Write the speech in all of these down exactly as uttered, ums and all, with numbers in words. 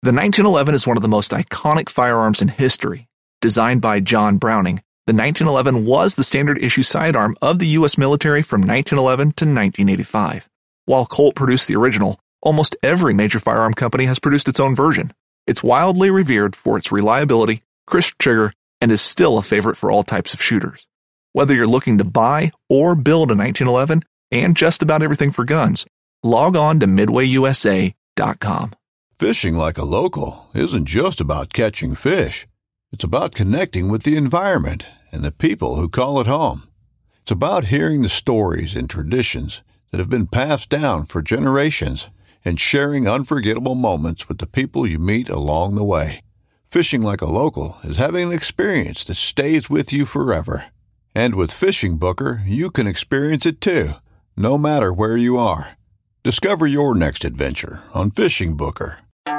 The nineteen eleven is one of the most iconic firearms in history. Designed by John Browning, the nineteen eleven was the standard issue sidearm of the U S military from nineteen eleven to nineteen eighty-five. While Colt produced the original, almost every major firearm company has produced its own version. It's wildly revered for its reliability, crisp trigger, and is still a favorite for all types of shooters. Whether you're looking to buy or build a nineteen eleven and just about everything for guns, log on to midway U S A dot com. Fishing like a local isn't just about catching fish. It's about connecting with the environment and the people who call it home. It's about hearing the stories and traditions that have been passed down for generations and sharing unforgettable moments with the people you meet along the way. Fishing like a local is having an experience that stays with you forever. And with Fishing Booker, you can experience it too, no matter where you are. Discover your next adventure on Fishing Booker.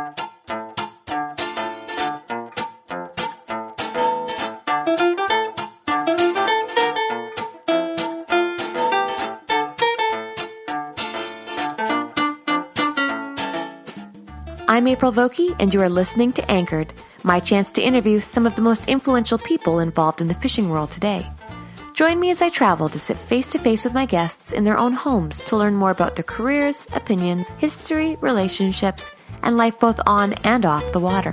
I'm April Vokey, and you are listening to Anchored, my chance to interview some of the most influential people involved in the fishing world today. Join me as I travel to sit face-to-face with my guests in their own homes to learn more about their careers, opinions, history, relationships, and life both on and off the water.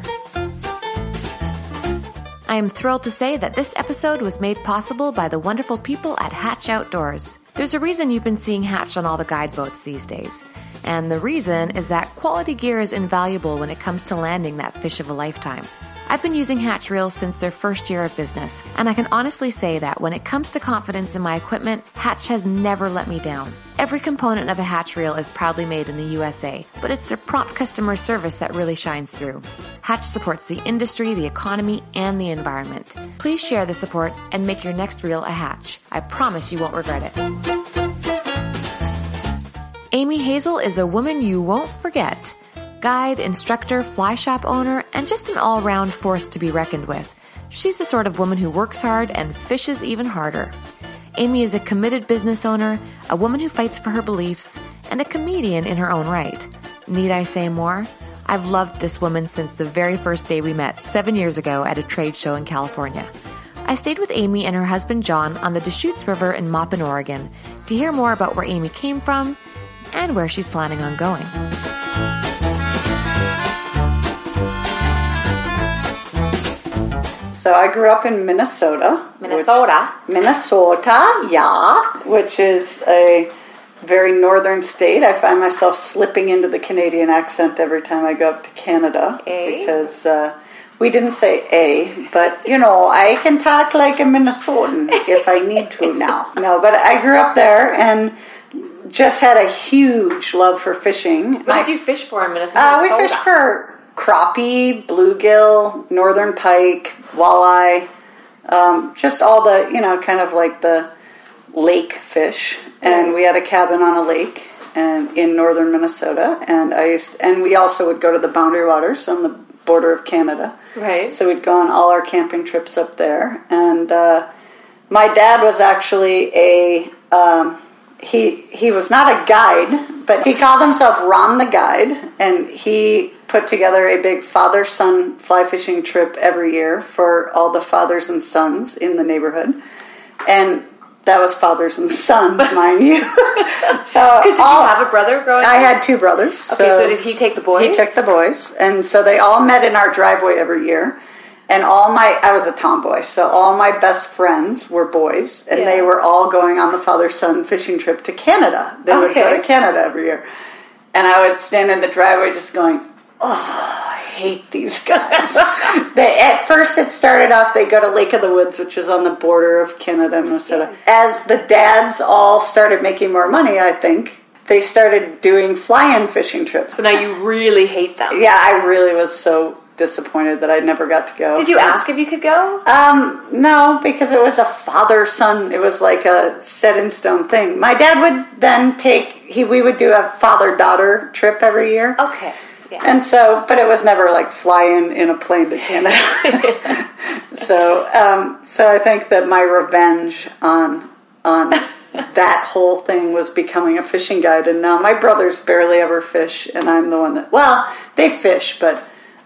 I am thrilled to say that this episode was made possible by the wonderful people at Hatch Outdoors. There's a reason you've been seeing Hatch on all the guide boats these days. And the reason is that quality gear is invaluable when it comes to landing that fish of a lifetime. I've been using Hatch reels since their first year of business, and I can honestly say that when it comes to confidence in my equipment, Hatch has never let me down. Every component of a Hatch reel is proudly made in the U S A, but it's their prompt customer service that really shines through. Hatch supports the industry, the economy, and the environment. Please share the support and make your next reel a Hatch. I promise you won't regret it. Amy Hazel is a woman you won't forget. Guide, instructor, fly shop owner, and just an all-round force to be reckoned with. She's the sort of woman who works hard and fishes even harder. Amy is a committed business owner, a woman who fights for her beliefs, and a comedian in her own right. Need I say more? I've loved this woman since the very first day we met seven years ago at a trade show in California. I stayed with Amy and her husband John on the Deschutes River in Maupin, Oregon, to hear more about where Amy came from and where she's planning on going. So I grew up in Minnesota. Minnesota? Which, Minnesota, yeah, which is a very northern state. I find myself slipping into the Canadian accent every time I go up to Canada. A? Because uh, we didn't say A, but, you know, I can talk like a Minnesotan if I need to now. No, but I grew up there and just had a huge love for fishing. What did you fish for in Minnesota? Uh, we fished for crappie, bluegill, northern pike, walleye, um, just all the, you know, kind of like the lake fish. And we had a cabin on a lake and in northern Minnesota. And I used, and we also would go to the Boundary Waters on the border of Canada. Right. So we'd go on all our camping trips up there. And uh, my dad was actually a... Um, He he was not a guide, but he called himself Ron the Guide, and he put together a big father-son fly fishing trip every year for all the fathers and sons in the neighborhood. And that was fathers and sons, mind you. So, did you have a brother growing up? I had two brothers. Okay, so, so did he take the boys? He took the boys, and so they all met in our driveway every year. And all my, I was a tomboy, so all my best friends were boys, and yeah. They were all going on the father-son fishing trip to Canada. They would okay. go to Canada every year. And I would stand in the driveway just going, oh, I hate these guys. they, at first it started off, they go to Lake of the Woods, which is on the border of Canada and Minnesota. Yeah. As the dads all started making more money, I think, they started doing fly-in fishing trips. So now you really hate them. Yeah, I really was so disappointed that I never got to go. Did you ask if you could go? Um, no, because it was a father-son. It was like a set-in-stone thing. My dad would then take, he we would do a father-daughter trip every year. Okay. Yeah. And so, but it was never like flying in a plane to Canada. so, um, so I think that my revenge on on that whole thing was becoming a fishing guide, and now my brothers barely ever fish, and I'm the one that, well, they fish, but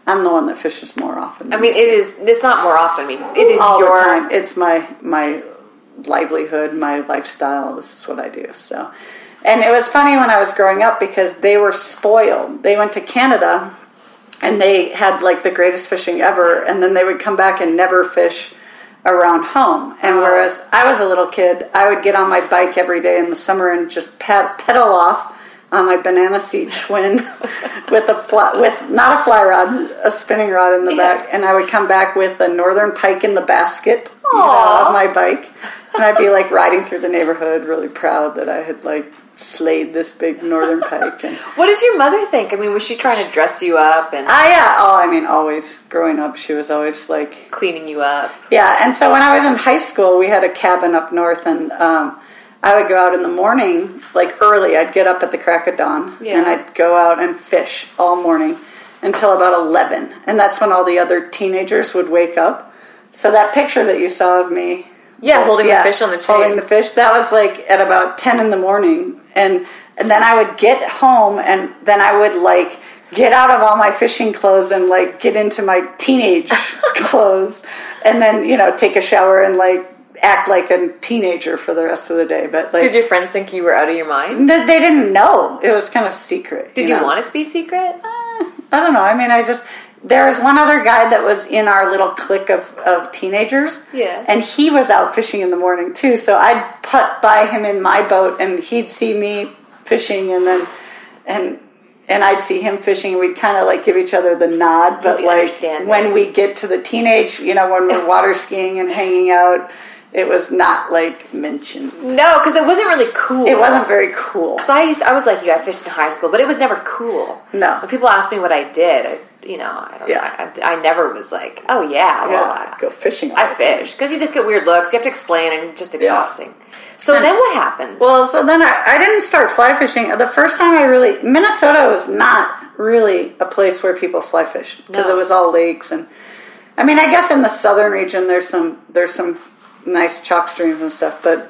I'm the one that fishes more often. I mean, it is. It's not more often. I mean, it is all your. the time. It's my my livelihood, my lifestyle. This is what I do. So, and it was funny when I was growing up because they were spoiled. They went to Canada, and they had like the greatest fishing ever, and then they would come back and never fish around home. And oh. whereas I was a little kid, I would get on my bike every day in the summer and just ped- pedal off on my banana seat Schwinn with a fly, with not a fly rod, a spinning rod in the yeah. back, and I would come back with a northern pike in the basket you know, of my bike, and I'd be like riding through the neighborhood, really proud that I had like slayed this big northern pike. And what did your mother think? I mean, was she trying to dress you up? And ah, yeah. Oh, I mean, always growing up, she was always like cleaning you up. Yeah, and so when I was in high school, we had a cabin up north, and um, I would go out in the morning, like early. I'd get up at the crack of dawn, yeah. and I'd go out and fish all morning until about eleven. And that's when all the other teenagers would wake up. So that picture that you saw of me... Yeah, holding yeah, the fish on the chain. Holding the fish, that was like at about ten in the morning. And, and then I would get home, and then I would like get out of all my fishing clothes and like get into my teenage clothes. And then, you know, take a shower and like... act like a teenager for the rest of the day. But like, did your friends think you were out of your mind? They didn't know. It was kind of secret. Did you, you know? want it to be secret? Uh, I don't know. I mean, I just there was one other guy that was in our little clique of, of teenagers. Yeah. And he was out fishing in the morning too. So I'd putt by him in my boat, and he'd see me fishing, and then and and I'd see him fishing, and we'd kind of like give each other the nod. But like when we get to the teenage, you know, when we're water skiing and hanging out, it was not like mentioned. No, because it wasn't really cool. It wasn't very cool. Because I used, to, I was like you. I fished in high school, but it was never cool. No. When people asked me what I did, I, you know, I don't. Yeah. I, I never was like, oh yeah, well, yeah, I'd go fishing. I fish because you just get weird looks. You have to explain, and it's just exhausting. Yeah. So and, then what happens? Well, so then I, I didn't start fly fishing. The first time I really Minnesota was not really a place where people fly fish because no. it was all lakes, and I mean, I guess in the southern region there's some there's some. nice chalk streams and stuff, but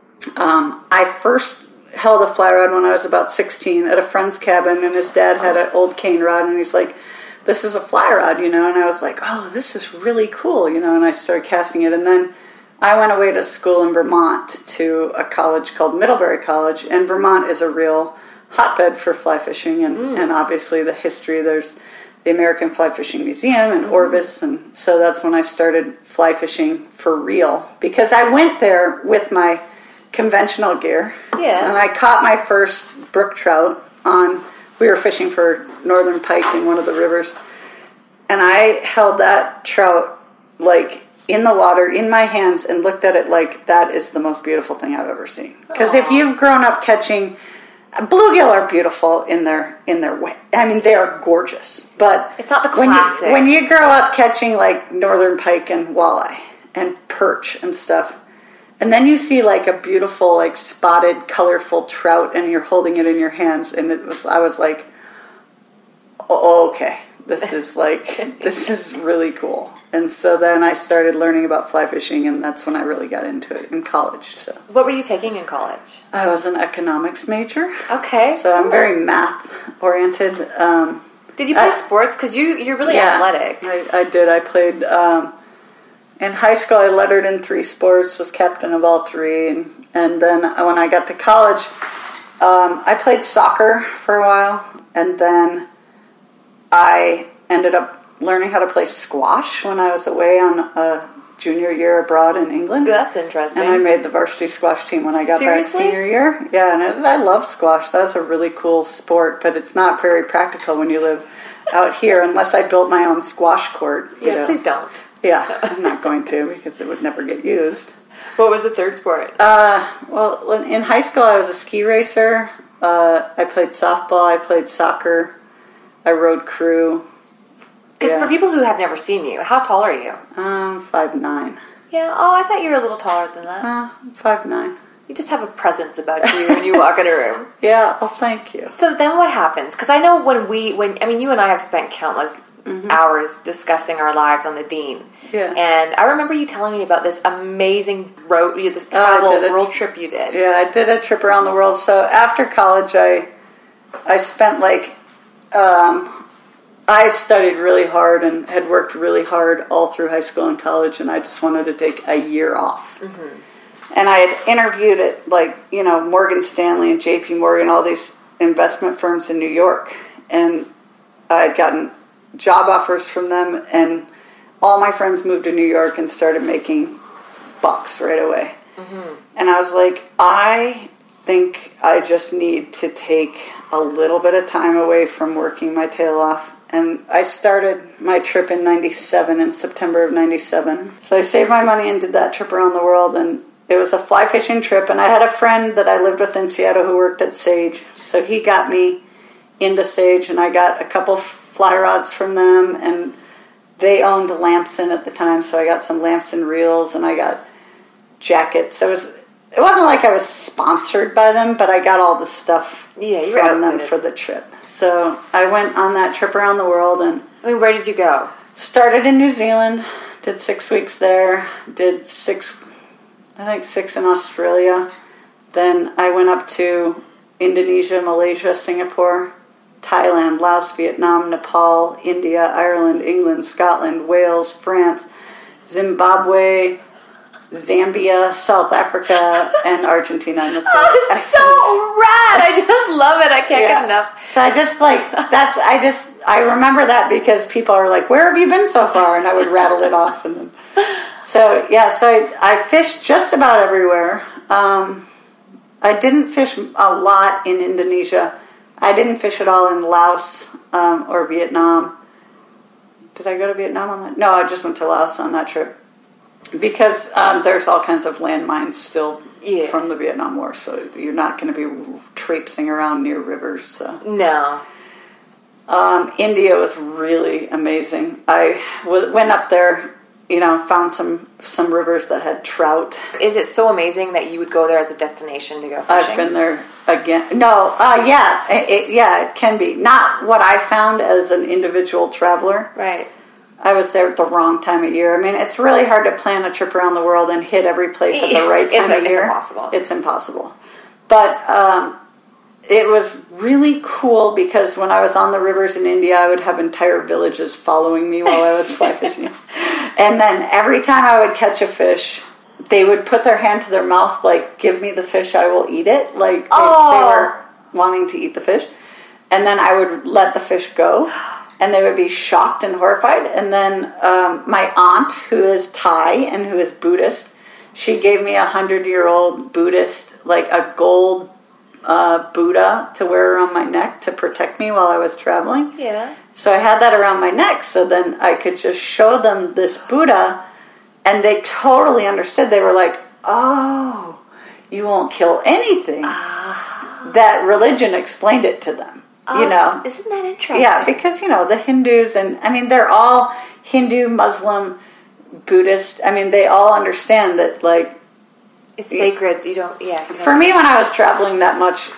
um, I first held a fly rod when I was about sixteen at a friend's cabin, and his dad had an old cane rod, and he's like, this is a fly rod, you know, and I was like, oh, this is really cool, you know, and I started casting it, and then I went away to school in Vermont to a college called Middlebury College, and Vermont is a real hotbed for fly fishing, and, mm. and obviously the history, there's the American Fly Fishing Museum and Orvis, and so that's when I started fly fishing for real. Because I went there with my conventional gear, yeah, and I caught my first brook trout on. We were fishing for northern pike in one of the rivers, and I held that trout like in the water in my hands and looked at it like that is the most beautiful thing I've ever seen. Because if you've grown up catching. Bluegill are beautiful in their in their way. I mean, they are gorgeous, but it's not the classic. When you, when you grow up catching like northern pike and walleye and perch and stuff, and then you see like a beautiful, like spotted, colorful trout, and you're holding it in your hands, and it was I was like, oh, okay, this is like this is really cool. And so then I started learning about fly fishing, and that's when I really got into it in college. So. What were you taking in college? I was an economics major. Okay. So I'm very math-oriented. Um, did you play I, sports? Because you, you're really yeah, athletic. I, I did. I played... Um, in high school, I lettered in three sports, was captain of all three. And, and then when I got to college, um, I played soccer for a while. And then I ended up learning how to play squash when I was away on a junior year abroad in England. That's interesting. And I made the varsity squash team when I got Seriously? back senior year. Yeah, and it was, I love squash. That's a really cool sport, but it's not very practical when you live out here unless I built my own squash court. You yeah, know. Please don't. Yeah, I'm not going to because it would never get used. What was the third sport? Uh, well, in high school I was a ski racer. Uh, I played softball. I played soccer. I rode crew. Because yeah. for people who have never seen you, how tall are you? Um, five nine. Yeah. Oh, I thought you were a little taller than that. Uh, five nine. You just have a presence about you when you walk in a room. Yeah. Well, thank you. So then, what happens? Because I know when we, when I mean, you and I have spent countless mm-hmm. hours discussing our lives on the Dean. Yeah. And I remember you telling me about this amazing road, this travel oh, world trip you did. Yeah, I did a trip around the world. So after college, I I spent like. Um, I studied really hard and had worked really hard all through high school and college, and I just wanted to take a year off. Mm-hmm. And I had interviewed at, like, you know, Morgan Stanley and J P Morgan, all these investment firms in New York. And I had gotten job offers from them, and all my friends moved to New York and started making bucks right away. Mm-hmm. And I was like, I think I just need to take a little bit of time away from working my tail off. And I started my trip in ninety-seven, in September of ninety-seven. So I saved my money and did that trip around the world, and it was a fly fishing trip. And I had a friend that I lived with in Seattle who worked at Sage, so he got me into Sage, and I got a couple fly rods from them, and they owned Lamson at the time, so I got some Lamson reels, and I got jackets. So it was, it wasn't like I was sponsored by them, but I got all the stuff yeah, you from them for the trip. So I went on that trip around the world, and I mean, where did you go? Started in New Zealand, did six weeks there, did six, I think six in Australia. Then I went up to Indonesia, Malaysia, Singapore, Thailand, Laos, Vietnam, Nepal, India, Ireland, England, Scotland, Wales, France, Zimbabwe, Zambia, South Africa, and Argentina. And that's oh, it's so rad! I just love it. I can't yeah. get enough. So I just like that's. I just I remember that because people are like, "Where have you been so far?" And I would rattle it off. And then, so yeah, so I, I fished just about everywhere. Um, I didn't fish a lot in Indonesia. I didn't fish at all in Laos um, or Vietnam. Did I go to Vietnam on that? No, I just went to Laos on that trip. Because um, there's all kinds of landmines still yeah. from the Vietnam War, so you're not going to be traipsing around near rivers. So. No. Um, India was really amazing. I w- went up there, you know, found some, some rivers that had trout. Is it so amazing that you would go there as a destination to go fishing? I've been there again. No, uh, yeah, it, it, yeah, it can be. Not what I found as an individual traveler. Right. I was there at the wrong time of year. I mean, it's really hard to plan a trip around the world and hit every place at the right time it's, of year. It's impossible. It's impossible. But um, it was really cool because when I was on the rivers in India, I would have entire villages following me while I was fly fishing. And then every time I would catch a fish, they would put their hand to their mouth like, give me the fish, I will eat it. Like they, oh. they were wanting to eat the fish. And then I would let the fish go. And they would be shocked and horrified. And then um, my aunt, who is Thai and who is Buddhist, she gave me a hundred-year-old Buddhist, like a gold uh, Buddha to wear around my neck to protect me while I was traveling. Yeah. So I had that around my neck, so then I could just show them this Buddha, and they totally understood. They were like, oh, you won't kill anything. Ah. That religion explained it to them. Oh, you know, isn't that interesting? Yeah, because, you know, the Hindus and, I mean, they're all Hindu, Muslim, Buddhist. I mean, they all understand that, like... It's sacred. You don't, yeah. You for don't me, when I was traveling that much,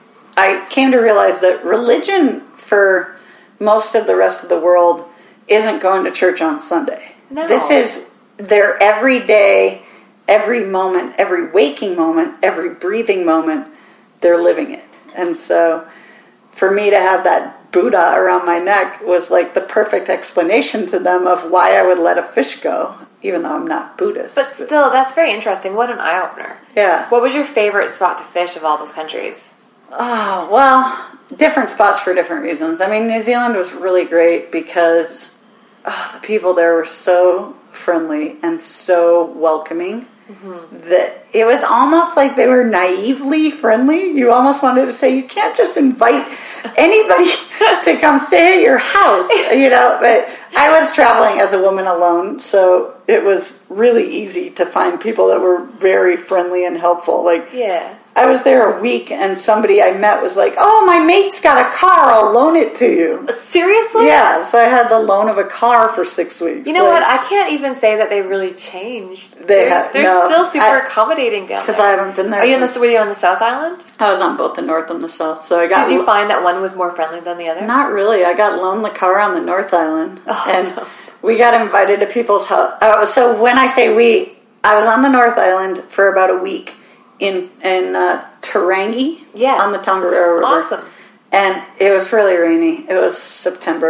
I came to realize that religion for most of the rest of the world isn't going to church on Sunday. No. This is their everyday, every moment, every waking moment, every breathing moment, they're living it. And so... for me to have that Buddha around my neck was like the perfect explanation to them of why I would let a fish go, even though I'm not Buddhist. But still, that's very interesting. What an eye-opener. Yeah. What was your favorite spot to fish of all those countries? Oh, well, different spots for different reasons. I mean, New Zealand was really great because oh, the people there were so friendly and so welcoming. Mm-hmm. That it was almost like they were naively friendly. You almost wanted to say, you can't just invite anybody to come stay at your house, you know. But I was traveling as a woman alone, so it was really easy to find people that were very friendly and helpful. Like, yeah. I was there a week, and somebody I met was like, oh, my mate's got a car, I'll loan it to you. Seriously? Yeah, so I had the loan of a car for six weeks. You know like, what? I can't even say that they really changed. They they're have, they're no, still super I, accommodating down there. Because I haven't been there Are you since. on the, were you on the South Island? I was on both the North and the South, so I got... Did you find that one was more friendly than the other? Not really. I got loaned the car on the North Island. Awesome. And we got invited to people's house. Uh, so when I say we, I was on the North Island for about a week in in uh, Tarangi yeah. on the Tongariro River. Awesome. And it was really rainy. It was September,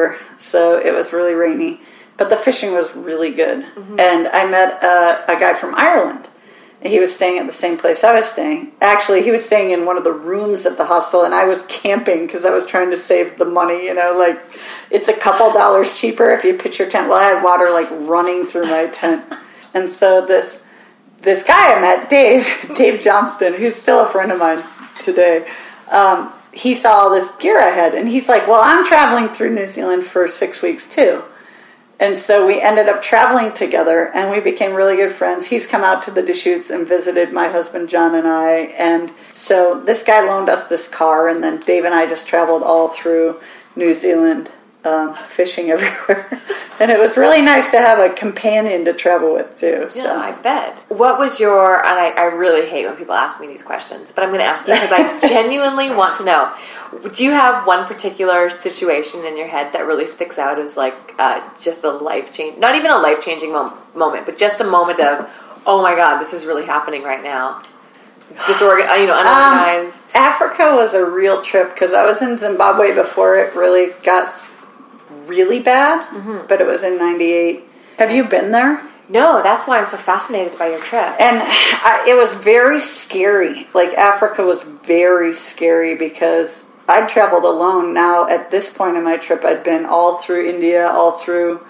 so it was really rainy. But the fishing was really good. Mm-hmm. And I met uh, a guy from Ireland. He was staying at the same place I was staying. Actually, he was staying in one of the rooms at the hostel, and I was camping because I was trying to save the money. You know, like, it's a couple dollars cheaper if you pitch your tent. Well, I had water, like, running through my tent. And so this this guy I met, Dave, Dave Johnston, who's still a friend of mine today, um, he saw all this gear I had, and he's like, well, I'm traveling through New Zealand for six weeks, too. And so we ended up traveling together, and we became really good friends. He's come out to the Deschutes and visited my husband, John, and I. And so this guy loaned us this car, and then Dave and I just traveled all through New Zealand, um, fishing everywhere. And it was really nice to have a companion to travel with, too. So. Yeah, I bet. What was your, and I, I really hate when people ask me these questions, but I'm going to ask you because I genuinely want to know. Do you have one particular situation in your head that really sticks out as like uh, just a life change, not even a life changing mom- moment, but just a moment of, oh my God, this is really happening right now? Disorgan, you know, unorganized. Um, Africa was a real trip because I was in Zimbabwe before it really got really bad, mm-hmm. but it was in ninety-eight. Have you been there? No, that's why I'm so fascinated by your trip. And I, it was very scary. Like, Africa was very scary because I'd traveled alone. Now, at this point in my trip, I'd been all through India, all through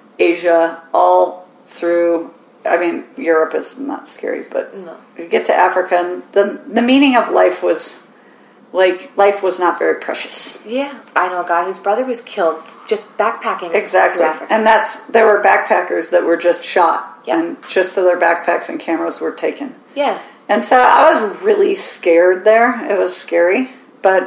Asia, all through, I mean, Europe is not scary, but no. You get to Africa, and the the meaning of life was, like, life was not very precious. Yeah, I know a guy whose brother was killed just backpacking exactly. through Africa. And that's, there were backpackers that were just shot, yeah. and just so their backpacks and cameras were taken. Yeah. And so I was really scared there. It was scary, but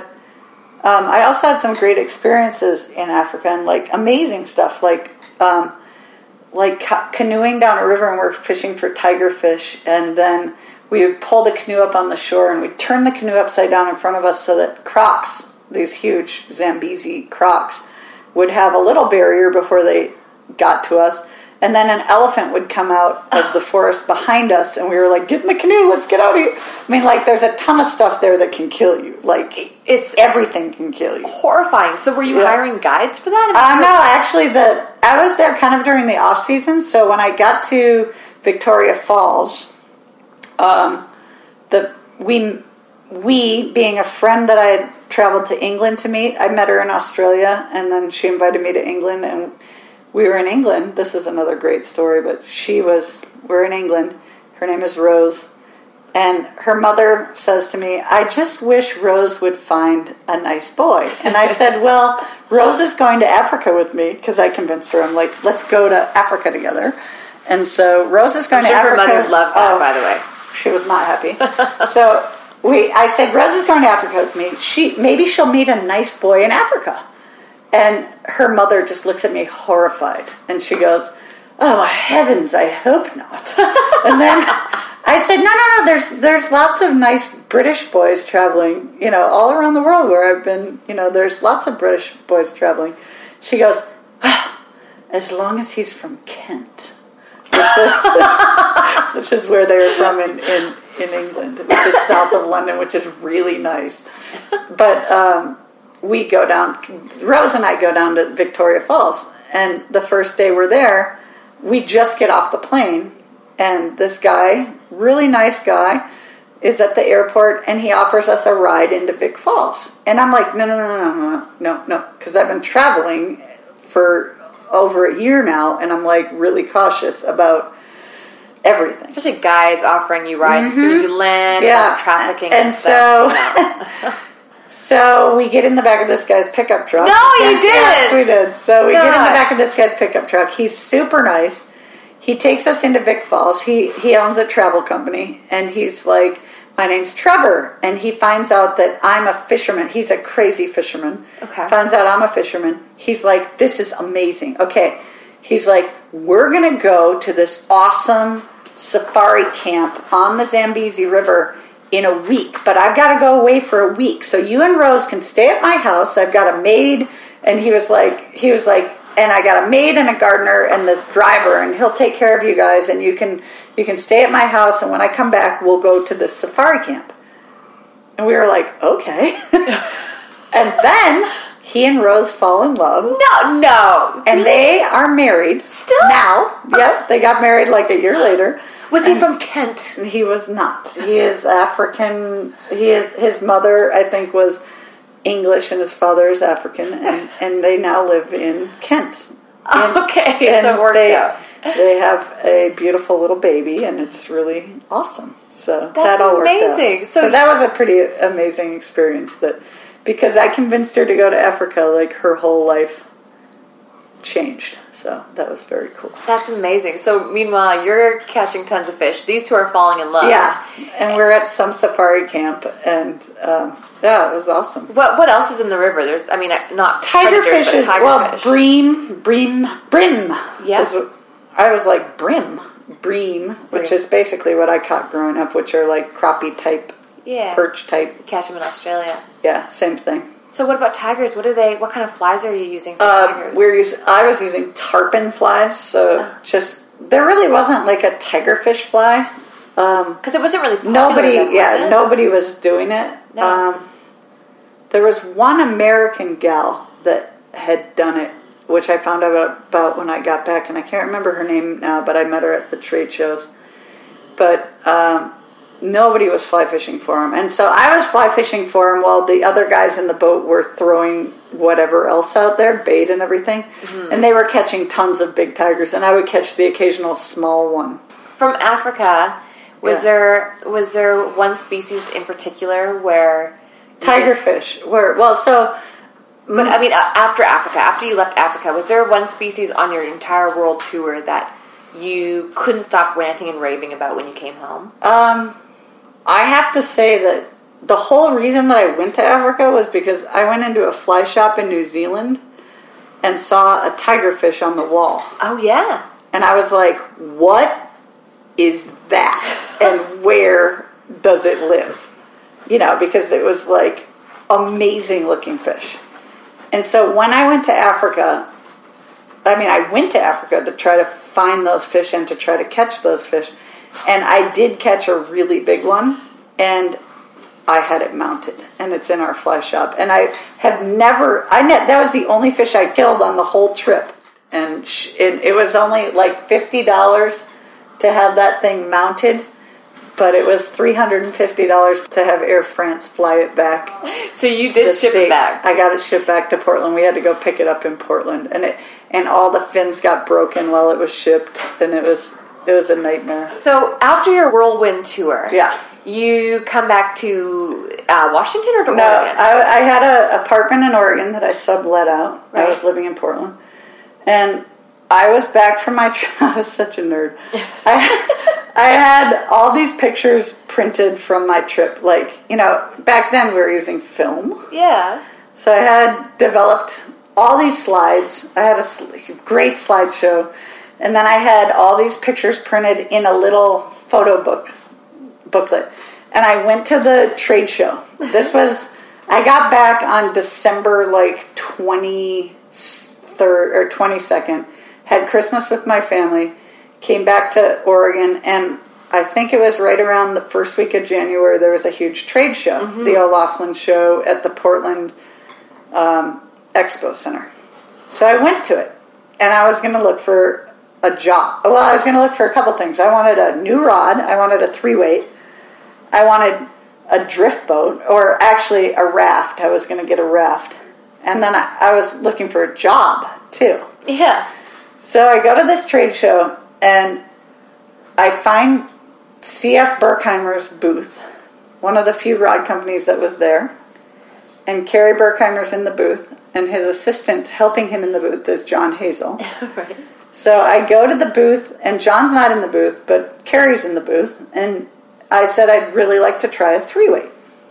um, I also had some great experiences in Africa and, like, amazing stuff, like um, like ca- canoeing down a river, and we're fishing for tigerfish, and then we would pull the canoe up on the shore, and we'd turn the canoe upside down in front of us so that crocs, these huge Zambezi crocs, would have a little barrier before they got to us. And then an elephant would come out of the forest behind us, and we were like, get in the canoe, let's get out of here. I mean, like, there's a ton of stuff there that can kill you. Like, it's everything can kill you. Horrifying. So were you yeah. hiring guides for that? I mean, uh, no, actually, the I was there kind of during the off-season, so when I got to Victoria Falls, um, the we, we, being a friend that I had traveled to England to meet, I met her in Australia, and then she invited me to England, and we were in England. This is another great story, but she was, we're in England. Her name is Rose. And her mother says to me, I just wish Rose would find a nice boy. And I said, well, Rose is going to Africa with me, because I convinced her. I'm like, let's go to Africa together. And so Rose is going I'm to sure Africa. Her mother loved that, oh, by the way. She was not happy. So we, I said, Rose is going to Africa with me. She maybe she'll meet a nice boy in Africa. And her mother just looks at me horrified. And she goes, oh, heavens, I hope not. And then I said, no, no, no, there's there's lots of nice British boys traveling, you know, all around the world where I've been, you know, there's lots of British boys traveling. She goes, oh, as long as he's from Kent, which, was, which is where they were from in, in, in England, which is south of London, which is really nice. But um, we go down, Rose and I go down to Victoria Falls, and the first day we're there, we just get off the plane, and this guy, really nice guy, is at the airport, and he offers us a ride into Vic Falls. And I'm like, no, no, no, no, no, no, no, because I've been traveling for over a year now, and I'm like really cautious about everything. Especially guys offering you rides mm-hmm. as soon as you land, yeah. trafficking and, and stuff. So... So we get in the back of this guy's pickup truck. No, you didn't. Yes, we did. So we Gosh. get in the back of this guy's pickup truck. He's super nice. He takes us into Vic Falls. He he owns a travel company, and he's like, my name's Trevor. And he finds out that I'm a fisherman. He's a crazy fisherman. Okay. Finds out I'm a fisherman. He's like, this is amazing. Okay. He's like, we're going to go to this awesome safari camp on the Zambezi River in a week, but I've got to go away for a week. So you and Rose can stay at my house. I've got a maid, and he was like, he was like, and I got a maid and a gardener and this driver, and he'll take care of you guys, and you can you can stay at my house, and when I come back, we'll go to this safari camp. And we were like, okay. And then he and Rose fall in love. No, no. And they are married. Still? Now. Yep, they got married like a year later. Was he from Kent? He was not. He is African. He is, his mother, I think, was English and his father is African. And, and they now live in Kent. And, okay, and so it worked they, out. They have a beautiful little baby, and it's really awesome. So That's that all worked amazing. out. So, so that was a pretty amazing experience. That because I convinced her to go to Africa, like her whole life changed. So that was very cool. That's amazing. So meanwhile, you're catching tons of fish. These two are falling in love. Yeah, and we're at some safari camp, and um, yeah, it was awesome. What what else is in the river? There's, I mean, not Tiger predators, fish but is tiger well, fish. bream, bream, brim. Yeah. is what- I was like brim, bream, which Bream. is basically what I caught growing up, which are like crappie type, Yeah. perch type. You catch them in Australia. Yeah, same thing. So what about tigers? What are they? What kind of flies are you using for Uh, tigers? we're using. I was using tarpon flies, so Oh. just there really wasn't like a tigerfish fly. Because it wasn't really popular Nobody, then, was yeah, it? nobody was doing it. No. Um, there was one American gal that had done it, which I found out about when I got back, and I can't remember her name now, but I met her at the trade shows. But um, nobody was fly fishing for him, and so I was fly fishing for him while the other guys in the boat were throwing whatever else out there, bait and everything, Mm-hmm. and they were catching tons of big tigers, and I would catch the occasional small one. From Africa, was Yeah. there was there one species in particular where you just- Tigerfish were well, so. But I mean, a- after Africa, after you left Africa, was there one species on your entire world tour that you couldn't stop ranting and raving about when you came home? Um, I have to say that the whole reason that I went to Africa was because I went into a fly shop in New Zealand and saw a tigerfish on the wall. Oh yeah, And I was like, what is that? And where does it live? You know, because it was like amazing looking fish. And so when I went to Africa, I mean, I went to Africa to try to find those fish and to try to catch those fish. And I did catch a really big one, and I had it mounted, and it's in our fly shop. And I have never, I ne- that was the only fish I killed on the whole trip. And, sh- and it was only like fifty dollars to have that thing mounted, but it was three hundred fifty dollars to have Air France fly it back. so you to did the ship it States. back. I got it shipped back to Portland. We had to go pick it up in Portland, and it and all the fins got broken while it was shipped, and it was it was a nightmare. So after your whirlwind tour, Yeah. you come back to uh, Washington or to No, Oregon? I, I had an apartment in Oregon that I sublet out. I Right. was living in Portland, and I was back from my trip. I was such a nerd. I I had all these pictures printed from my trip. Like, you know, back then we were using film. yeah. So I had developed all these slides. I had a sl- great slideshow. And then I had all these pictures printed in a little photo book booklet. And I went to the trade show. This was, I got back on December like twenty-third or twenty-second. Had Christmas with my family. Came back to Oregon, and I think it was right around the first week of January, there was a huge trade show, Mm-hmm. the O'Laughlin show at the Portland um, Expo Center. So I went to it, and I was going to look for a job. Well, I was going to look for a couple things. I wanted a new rod. I wanted a three-weight. I wanted a drift boat, or actually a raft. I was going to get a raft. And then I, I was looking for a job, too. Yeah. So I go to this trade show, and I find C F Berkheimer's booth, one of the few rod companies that was there. And Kerry Berkheimer's in the booth, and his assistant helping him in the booth is John Hazel. Right. So I go to the booth, and John's not in the booth, but Kerry's in the booth. And I said I'd really like to try a three-weight.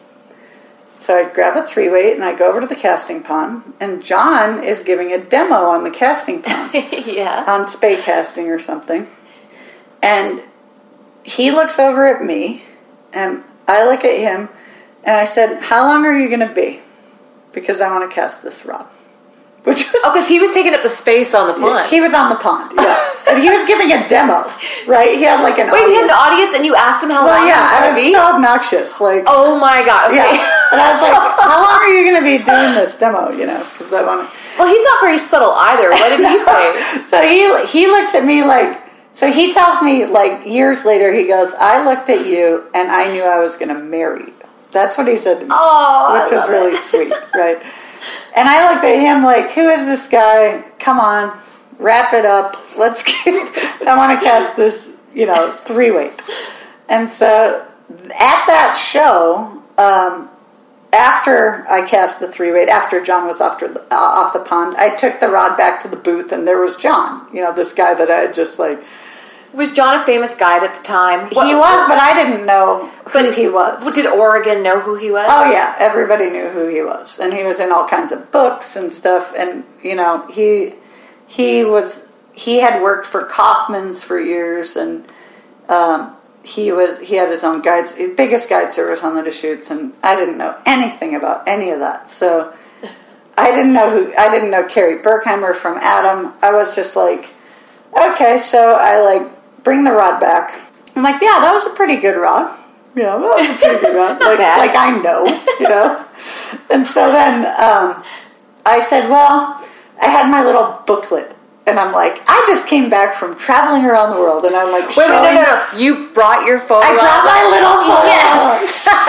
So I grab a three-weight, and I go over to the casting pond, and John is giving a demo on the casting pond. yeah. On spay casting or something. And he looks over at me, and I look at him, and I said, how long are you going to be? Because I want to cast this rod. Which was... Oh, because he was taking up the space on the pond. He was on the pond, yeah. And he was giving a demo, right? He had like an Wait, audience. he had an audience, and you asked him how Well, long yeah, he was I going was to be? so obnoxious. Like, Oh my god! Okay. yeah. And I was like, how long are you going to be doing this demo, you know, because I want to... Well, he's not very subtle either. What did he say? So he he looks at me like... So he tells me, like, years later, he goes, I looked at you, and I knew I was going to marry you. That's what he said to me, oh, which was really it. sweet, right? And I looked at him like, who is this guy? Come on, wrap it up. Let's get... I want to cast this, you know, three-weight. And so at that show... Um, After I cast the three-weight, after John was off the, uh, off the pond, I took the rod back to the booth, and there was John. You know, this guy that I had just, like... Was John a famous guide at the time? He what, was, but I didn't know who but he was. Did Oregon know who he was? Oh, yeah. Everybody knew who he was. And he was in all kinds of books and stuff. And, you know, he he was... He had worked for Kaufman's for years, and... Um, He was. He had his own guides, biggest guide service on the Deschutes, and I didn't know anything about any of that. So I didn't know who. I didn't know Carrie Berkheimer from Adam. I was just like, okay. So I like bring the rod back. I'm like, yeah, that was a pretty good rod. Yeah, that was a pretty good rod. Not like, bad. like I know, you know. And so then um, I said, well, I had my little booklet. And I'm like, I just came back from traveling around the world, and I'm like, wait, wait, no, no, no! You brought your photo. I brought my little photo. Yes.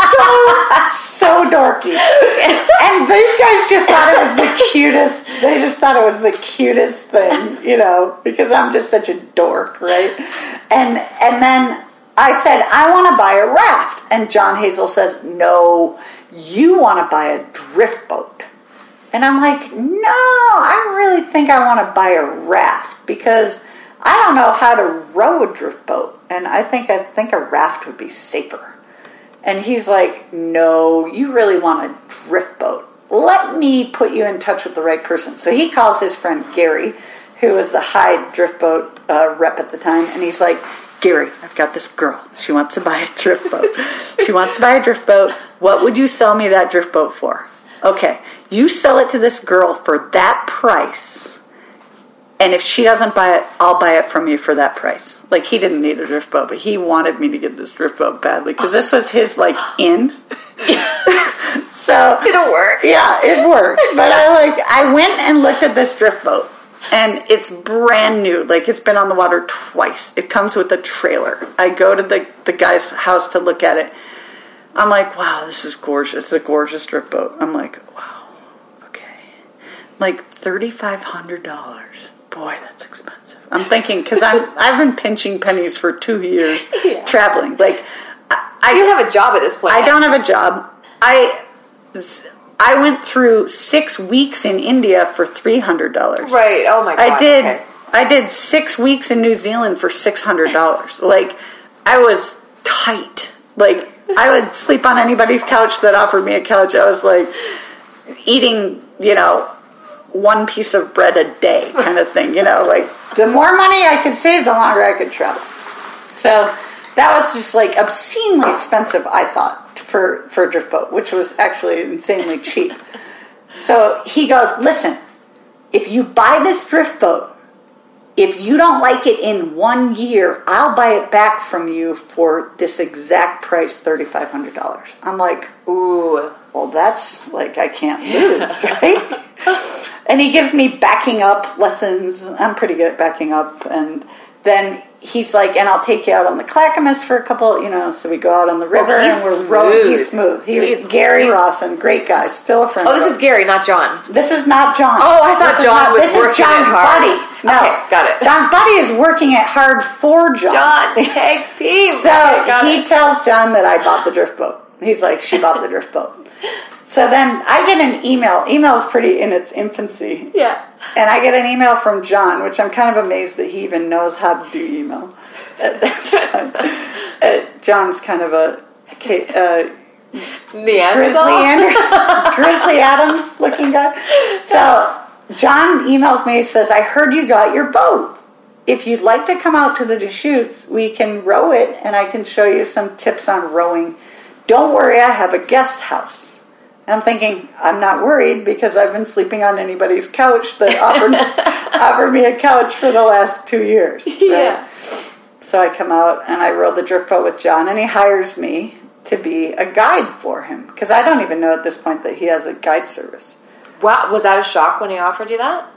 so, so dorky. And these guys just thought it was the cutest. They just thought it was the cutest thing, you know, because I'm just such a dork, right? And and then I said, I want to buy a raft, and John Hazel says, no, you want to buy a drift boat. And I'm like, no, I really think I want to buy a raft because I don't know how to row a drift boat. And I think I think a raft would be safer. And he's like, no, you really want a drift boat. Let me put you in touch with the right person. So he calls his friend Gary, who was the Hyde drift boat uh, rep at the time. And he's like, Gary, I've got this girl. She wants to buy a drift boat. She wants to buy a drift boat. What would you sell me that drift boat for? Okay, you sell it to this girl for that price, and if she doesn't buy it, I'll buy it from you for that price. Like, he didn't need a drift boat, but he wanted me to get this drift boat badly, because this was his, like, in. So did it work? Yeah, it worked. But I, like, I went and looked at this drift boat, and it's brand new. Like, it's been on the water twice. It comes with a trailer. I go to the, the guy's house to look at it. I'm like, wow, this is gorgeous. It's a gorgeous drift boat. I'm like, wow, okay. Like thirty-five hundred dollars. Boy, that's expensive. I'm thinking, because I'm I've been pinching pennies for two years yeah. traveling. Like, I, I you don't have a job at this point. I yet. don't have a job. I I went through six weeks in India for three hundred dollars. Right. Oh my god. I did. Okay. I did six weeks in New Zealand for six hundred dollars. Like, I was tight. Like, I would sleep on anybody's couch that offered me a couch. I was like eating, you know, one piece of bread a day kind of thing, you know, like the more money I could save, the longer I could travel. So that was just like obscenely expensive, I thought, for, for a drift boat, which was actually insanely cheap. So he goes, listen, if you buy this drift boat, if you don't like it in one year, I'll buy it back from you for this exact price, thirty-five hundred dollars. I'm like, ooh, well, that's like, I can't lose, right? And he gives me backing up lessons. I'm pretty good at backing up. And then he's like, and I'll take you out on the Clackamas for a couple, you know, so we go out on the river, oh, and we're smooth. rowing. He's smooth. He, he's Gary he's, Rawson, great guy, still a friend. Oh, this is Gary, not John. This is not John. Oh, I thought this John not, was this working is John's it hard. buddy. No, okay, got it. John's buddy is working it hard for John. John, tag team. So okay, he it. tells John that I bought the drift boat. He's like, she bought the drift boat. So then I get an email. Email is pretty in its infancy. Yeah. And I get an email from John, which I'm kind of amazed that he even knows how to do email. uh, John's kind of a uh, Grizzly, Anderson, Grizzly Adams looking guy. So John emails me and says, I heard you got your boat. If you'd like to come out to the Deschutes, we can row it, and I can show you some tips on rowing. Don't worry, I have a guest house. And I'm thinking, I'm not worried because I've been sleeping on anybody's couch that offered, offered me a couch for the last two years. Right? Yeah. So I come out and I row the drift boat with John, and he hires me. to be a guide for him. Because I don't even know at this point that he has a guide service. Wow, was that a shock when he offered you that?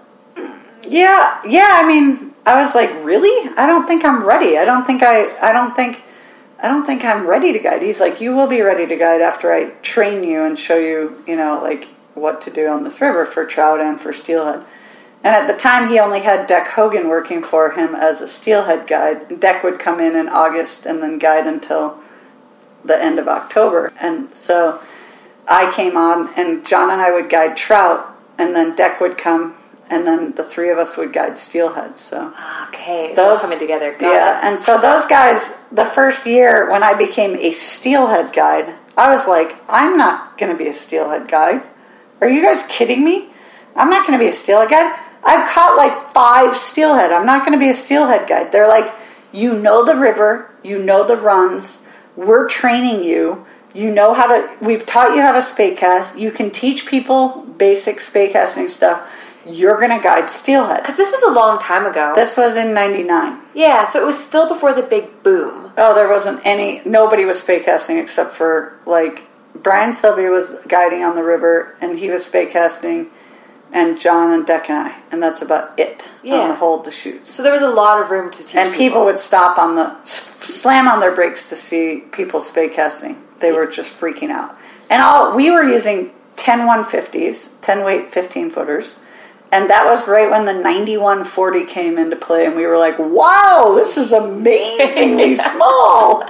Yeah, yeah, I mean, I was like, really? I don't think I'm ready. I don't think I, I don't think, I don't think I'm ready to guide. He's like, you will be ready to guide after I train you and show you, you know, like what to do on this river for trout and for steelhead. And at the time, he only had Deck Hogan working for him as a steelhead guide. Deck would come in in August and then guide until the end of October. And so I came on, and John and I would guide trout, and then Deck would come, and then the three of us would guide steelhead. So okay, those, it's all coming together. Got yeah, it. And so those guys, the first year when I became a steelhead guide, I was like, I'm not going to be a steelhead guide. Are you guys kidding me? I'm not going to be a steelhead guide. I've caught like five steelhead. I'm not going to be a steelhead guide. They're like, you know the river, you know the runs, we're training you, you know how to, we've taught you how to spay cast, you can teach people basic spay casting stuff, you're going to guide steelhead. Because this was a long time ago. This was in ninety-nine. Yeah, so it was still before the big boom. Oh, there wasn't any, nobody was spay casting except for like, Brian Sylvia was guiding on the river, and he was spay casting, and John and Deck and I, and that's about it yeah. on the whole Deschutes. So there was a lot of room to teach And people, people would stop on the, slam on their brakes to see people spay casting. They were just freaking out. And all we were using ten one fifties, ten weight fifteen footers, and that was right when the ninety-one forty came into play, and we were like, wow, this is amazingly small.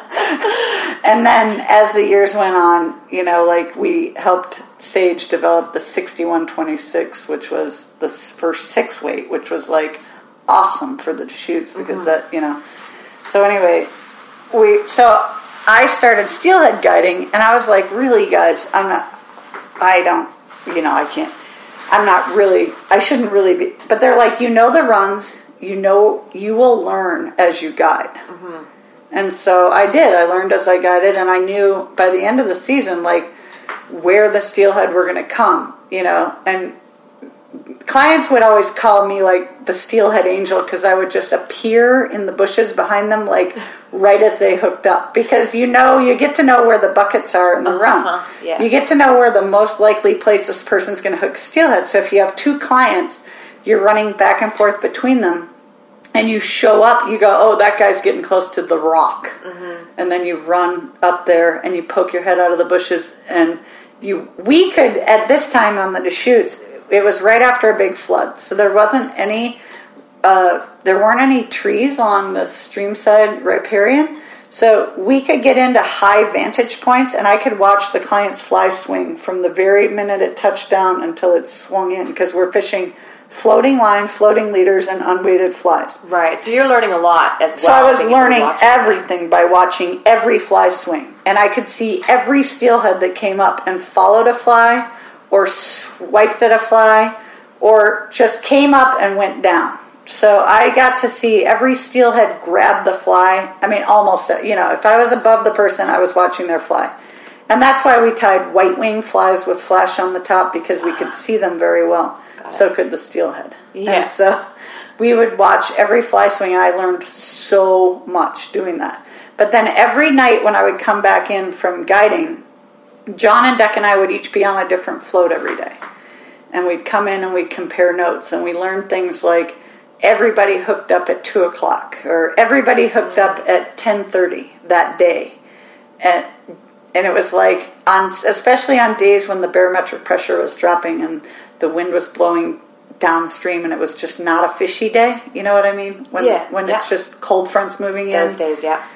And then as the years went on, you know, like we helped Sage develop the sixty-one twenty-six, which was the first six weight, which was like awesome for the Deschutes because mm-hmm. that, you know. So anyway, we so I started steelhead guiding, and I was like, really, guys, I'm not, I don't, you know, I can't, I'm not really, I shouldn't really be, but they're like, you know the runs, you know, you will learn as you guide. Mm-hmm. And so I did. I learned as I guided, and I knew by the end of the season, like, where the steelhead were going to come, you know, and clients would always call me, like, the steelhead angel because I would just appear in the bushes behind them, like, right as they hooked up. Because, you know, you get to know where the buckets are in the uh-huh. run. Yeah. You get to know where the most likely place this person's going to hook steelhead. So if you have two clients, you're running back and forth between them, and you show up, you go, oh, that guy's getting close to the rock. Mm-hmm. And then you run up there, and you poke your head out of the bushes, and you. we could, at this time on the Deschutes, it was right after a big flood, so there wasn't any, uh, there weren't any trees along the stream side riparian, so we could get into high vantage points, and I could watch the client's fly swing from the very minute it touched down until it swung in, because we're fishing floating line, floating leaders, and unweighted flies. Right, so you're learning a lot as well. So I was learning everything by watching every fly swing, and I could see every steelhead that came up and followed a fly, or swiped at a fly, or just came up and went down. So I got to see every steelhead grab the fly. I mean, almost, you know, if I was above the person, I was watching their fly. And that's why we tied white wing flies with flash on the top, because we could see them very well. So could the steelhead. Yeah. And so we would watch every fly swing, and I learned so much doing that. But then every night when I would come back in from guiding, John and Deck and I would each be on a different float every day. And we'd come in and we'd compare notes, and we learned things like everybody hooked up at two o'clock, or everybody hooked up at ten thirty that day. And and it was like, on especially on days when the barometric pressure was dropping and the wind was blowing downstream and it was just not a fishy day, you know what I mean? When, yeah. When yeah. it's just cold fronts moving those in. Those days, yeah.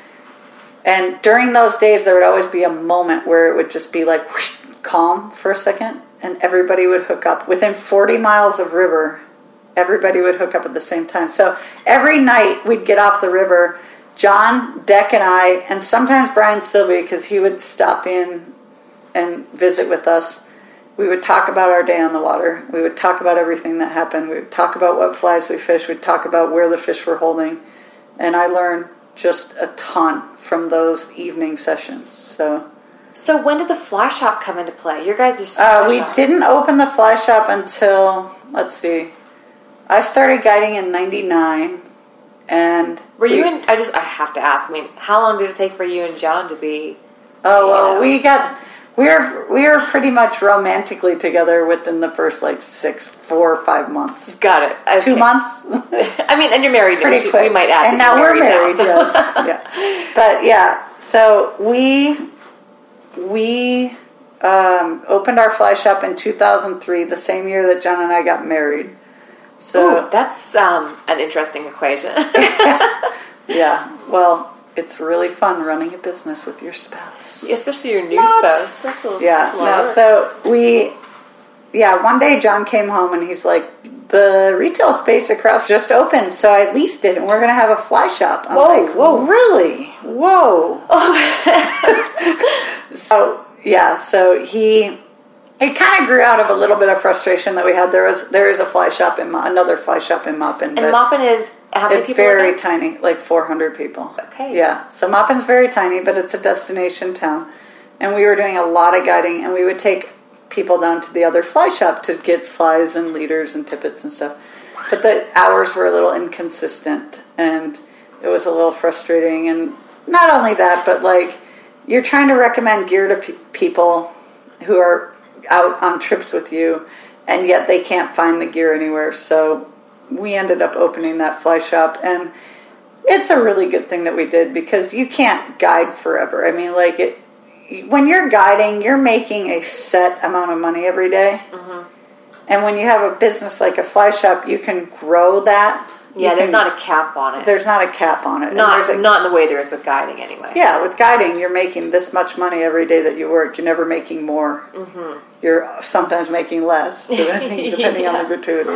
And during those days, there would always be a moment where it would just be like whoosh, calm for a second, and everybody would hook up. Within forty miles of river, everybody would hook up at the same time. So every night we'd get off the river, John, Deck, and I, and sometimes Brian Sylvie, because he would stop in and visit with us. We would talk about our day on the water. We would talk about everything that happened. We would talk about what flies we fished. We'd talk about where the fish were holding. And I learned just a ton from those evening sessions. So so when did the fly shop come into play? Your guys are uh, we shop. didn't open the fly shop until, let's see, I started guiding in ninety-nine. And were we, you in, I just, I have to ask, I mean, how long did it take for you and John to be Oh, well, you know? we got... We're we were pretty much romantically together within the first like six, four or five months. Got it. Okay. Two months. I mean, and you're married now. Pretty quick. We might add. And now we're married. Now, so. Yes. Yeah. But yeah, so we we um, opened our fly shop in two thousand three, the same year that John and I got married. So Ooh, that's um, an interesting equation. Yeah. Well. It's really fun running a business with your spouse. Especially your new Not. spouse. That's a little Yeah, no, so we, yeah, one day John came home and he's like, the retail space across just opened, so I leased it and we're going to have a fly shop. I'm whoa, like, whoa. Really? Whoa. Oh. So, yeah, so he, it kind of grew out of a little bit of frustration that we had. There was, there is a fly shop in, another fly shop in Maupin. And Maupin is, how many it's people very in it? tiny, like four hundred people. Okay. Yeah. So Maupin's very tiny, but it's a destination town. And we were doing a lot of guiding, and we would take people down to the other fly shop to get flies and leaders and tippets and stuff. But the hours were a little inconsistent, and it was a little frustrating. And not only that, but like you're trying to recommend gear to pe- people who are out on trips with you, and yet they can't find the gear anywhere. So we ended up opening that fly shop, and it's a really good thing that we did because you can't guide forever. I mean, like it, when you're guiding, you're making a set amount of money every day. Mm-hmm. And when you have a business like a fly shop, you can grow that. Yeah, you there's can, not a cap on it. There's not a cap on it. Not, a, not in the way there is with guiding anyway. Yeah, with guiding, you're making this much money every day that you work. You're never making more. Mm-hmm. You're sometimes making less, depending, depending yeah. on the gratuity.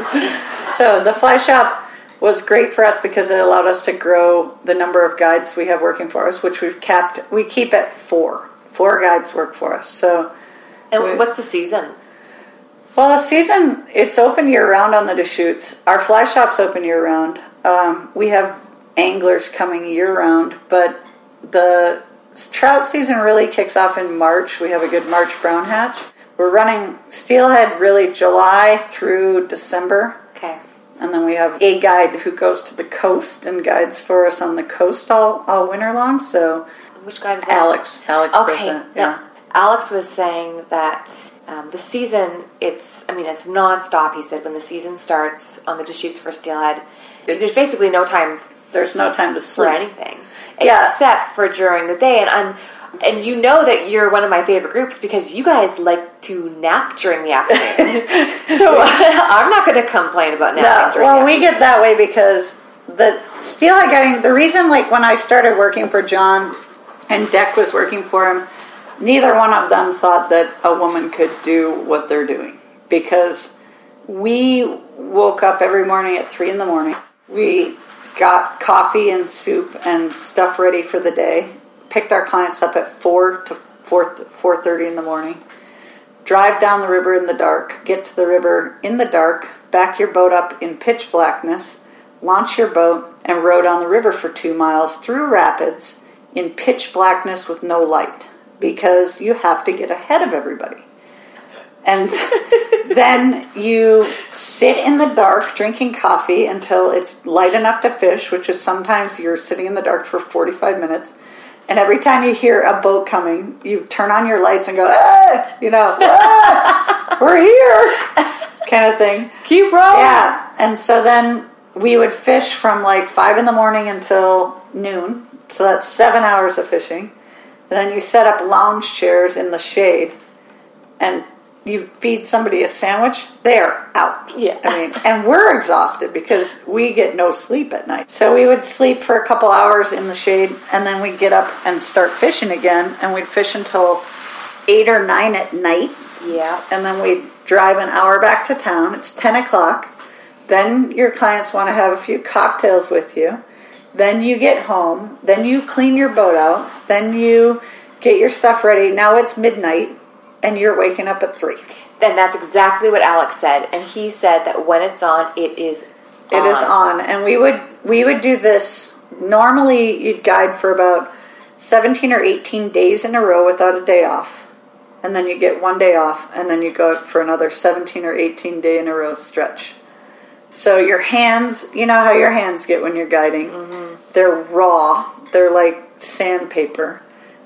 So the fly shop was great for us because it allowed us to grow the number of guides we have working for us, which we've capped. We keep at four. Four guides work for us. So, and we, what's the season? Well, the season, it's open year-round on the Deschutes. Our fly shop's open year-round. Um, we have anglers coming year-round, but the trout season really kicks off in March. We have a good March brown hatch. We're running steelhead really July through December. Okay. And then we have a guide who goes to the coast and guides for us on the coast all, all winter long. So, which guide is that? Alex. Alex okay. does that. Yeah. No. Alex was saying that um, the season, it's, I mean, it's nonstop, he said, when the season starts on the Deschutes for steelhead. It's, there's basically no time. There's no time to sleep. For anything. Yeah. Except for during the day. And I'm, and you know that you're one of my favorite groups because you guys like to nap during the afternoon. So I'm not going to complain about napping no, during well, the we get that way because the steelhead guiding, the reason like when I started working for John and Deck was working for him, neither one of them thought that a woman could do what they're doing because we woke up every morning at three in the morning. We got coffee and soup and stuff ready for the day, picked our clients up at four to four thirty in the morning, drive down the river in the dark, get to the river in the dark, back your boat up in pitch blackness, launch your boat, and row down the river for two miles through rapids in pitch blackness with no light because you have to get ahead of everybody. And then you sit in the dark drinking coffee until it's light enough to fish, which is sometimes you're sitting in the dark for forty-five minutes. And every time you hear a boat coming, you turn on your lights and go, ah, you know, ah, we're here, kind of thing. Keep rolling. Yeah. And so then we would fish from like five in the morning until noon. So that's seven hours of fishing. And then you set up lounge chairs in the shade and you feed somebody a sandwich, they're out. Yeah. I mean, and we're exhausted because we get no sleep at night. So we would sleep for a couple hours in the shade, and then we'd get up and start fishing again, and we'd fish until eight or nine at night. Yeah. And then we'd drive an hour back to town. It's ten o'clock. Then your clients want to have a few cocktails with you. Then you get home. Then you clean your boat out. Then you get your stuff ready. Now it's midnight. And you're waking up at three. And that's exactly what Alex said. And he said that when it's on, it is on. It is on. And we would we would do this. Normally, you'd guide for about seventeen or eighteen days in a row without a day off. And then you get one day off. And then you go for another seventeen or eighteen day in a row stretch. So your hands, you know how your hands get when you're guiding. Mm-hmm. They're raw. They're like sandpaper.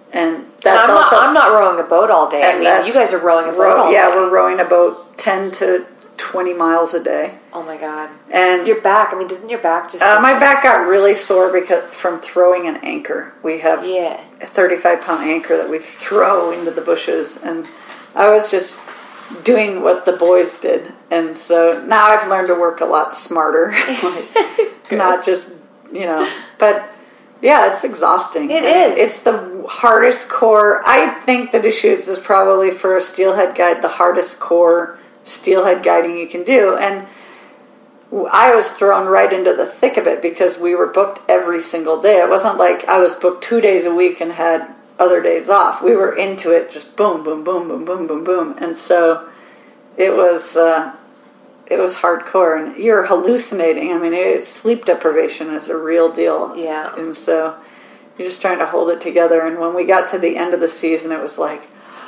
And that's and I'm also... Not, I'm not rowing a boat all day. I mean, you guys are rowing a boat row, all yeah, day. Yeah, we're rowing a boat ten to twenty miles a day. Oh, my God. And your back, I mean, didn't your back just... Uh, my back got really sore because from throwing an anchor. We have yeah. a thirty-five pound anchor that we throw into the bushes. And I was just doing what the boys did. And so now I've learned to work a lot smarter. Like, not just, you know, but... Yeah, it's exhausting. It I mean, is. It's the hardest core. I think the Deschutes is probably, for a steelhead guide, the hardest core steelhead guiding you can do. And I was thrown right into the thick of it because we were booked every single day. It wasn't like I was booked two days a week and had other days off. We were into it, just boom, boom, boom, boom, boom, boom, boom. And so it was... Uh, It was hardcore, and you're hallucinating. I mean, it, sleep deprivation is a real deal. Yeah. And so you're just trying to hold it together. And when we got to the end of the season, it was like,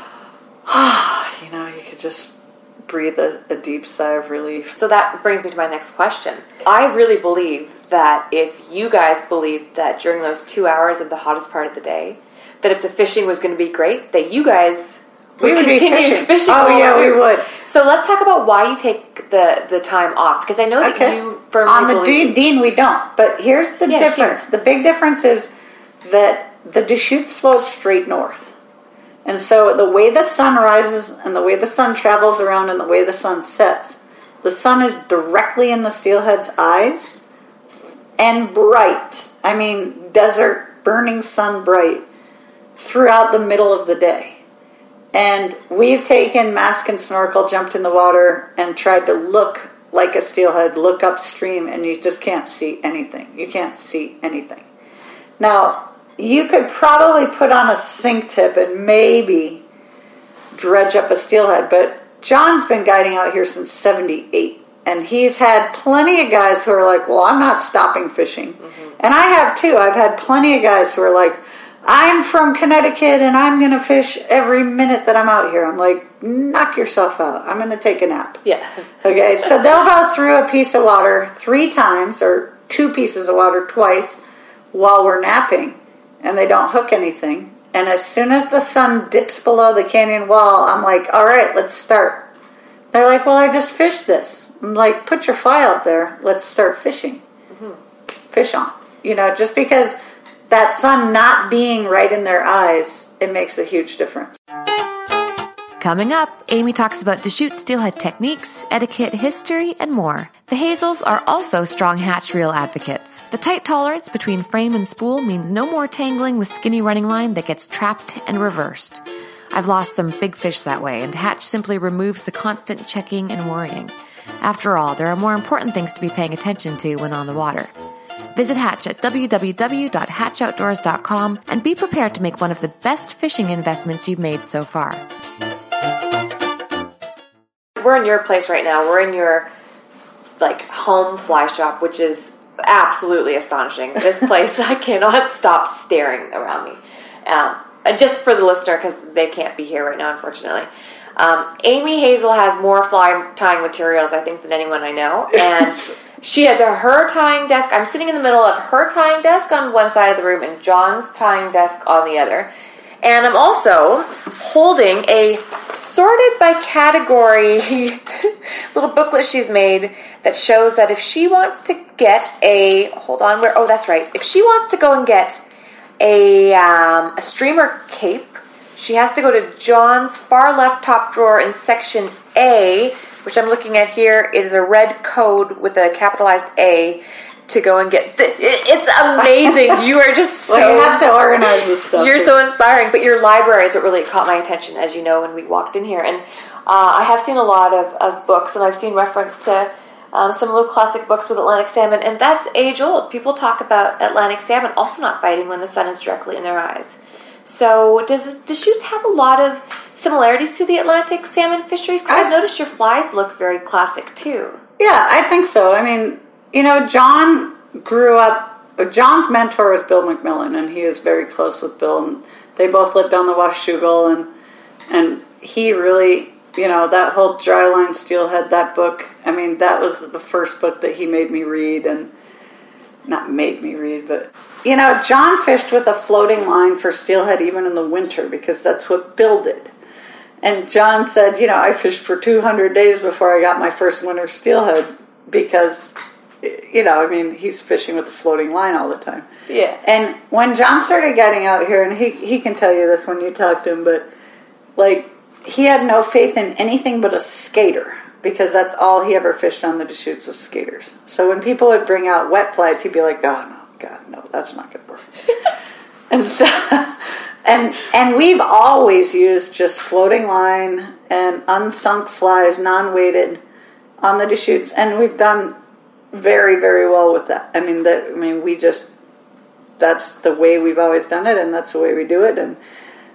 ah, you know, you could just breathe a, a deep sigh of relief. So that brings me to my next question. I really believe that if you guys believed that during those two hours of the hottest part of the day, that if the fishing was going to be great, that you guys... We would continue be fishing. fishing oh, yeah, we would. So let's talk about why you take the, the time off. Because I know that okay. you firmly On the believe... Dean, we don't. But here's the yeah, difference. Here. The big difference is that the Deschutes flows straight north. And so the way the sun rises and the way the sun travels around and the way the sun sets, the sun is directly in the steelhead's eyes and bright. I mean, desert, burning sun bright throughout the middle of the day. And we've taken mask and snorkel, jumped in the water, and tried to look like a steelhead, look upstream, and you just can't see anything. You can't see anything. Now, you could probably put on a sink tip and maybe dredge up a steelhead, but John's been guiding out here since seventy-eight, and he's had plenty of guys who are like, well, I'm not stopping fishing. Mm-hmm. And I have too. I've had plenty of guys who are like, I'm from Connecticut and I'm going to fish every minute that I'm out here. I'm like, knock yourself out. I'm going to take a nap. Yeah. Okay, so they'll go through a piece of water three times or two pieces of water twice while we're napping, and they don't hook anything. And as soon as the sun dips below the canyon wall, I'm like, all right, let's start. They're like, well, I just fished this. I'm like, put your fly out there. Let's start fishing. Mm-hmm. Fish on. You know, just because... that sun not being right in their eyes, it makes a huge difference. Coming up, Amy talks about Deschutes steelhead techniques, etiquette, history, and more. The Hazels are also strong hatch reel advocates. The tight tolerance between frame and spool means no more tangling with skinny running line that gets trapped and reversed. I've lost some big fish that way, and Hatch simply removes the constant checking and worrying. After all, there are more important things to be paying attention to when on the water. Visit Hatch at w w w dot hatch outdoors dot com and be prepared to make one of the best fishing investments you've made so far. We're in your place right now. We're in your like home fly shop, which is absolutely astonishing. This place, I cannot stop staring around me. Um, just for the listener, because they can't be here right now, unfortunately. Um, Amy Hazel has more fly tying materials, I think, than anyone I know, and she has a her tying desk. I'm sitting in the middle of her tying desk on one side of the room and John's tying desk on the other. And I'm also holding a sorted by category little booklet she's made that shows that if she wants to get a, hold on, where? Oh, that's right. If she wants to go and get a um, a streamer cape, she has to go to John's far left top drawer in section A, which I'm looking at here. It is a red code with a capitalized A to go and get. The, it, it's amazing. You are just so. Well, you have to organize this stuff. You're so inspiring. But your library is what really caught my attention, as you know, when we walked in here. And uh, I have seen a lot of, of books, and I've seen reference to um, some little classic books with Atlantic salmon, and that's age old. People talk about Atlantic salmon also not biting when the sun is directly in their eyes. So does Deschutes have a lot of similarities to the Atlantic salmon fisheries? Because I've noticed your flies look very classic too. Yeah, I think so. I mean, you know, John grew up, John's mentor is Bill McMillan, and he is very close with Bill, and they both lived on the Washougal, and and he really, you know, that whole Dryline Steelhead, that book, I mean, that was the first book that he made me read, and not made me read, but you know, John fished with a floating line for steelhead even in the winter because that's what Bill did. And John said, you know, I fished for two hundred days before I got my first winter steelhead because, you know, I mean, he's fishing with a floating line all the time. Yeah. And when John started getting out here, and he, he can tell you this when you talk to him, but, like, he had no faith in anything but a skater because that's all he ever fished on the Deschutes was skaters. So when people would bring out wet flies, he'd be like, oh, no, God, no, that's not going to work. and so... And and we've always used just floating line and unsunk flies, non-weighted, on the Deschutes, and we've done very, very well with that. I mean, that I mean, we just that's the way we've always done it, and that's the way we do it. And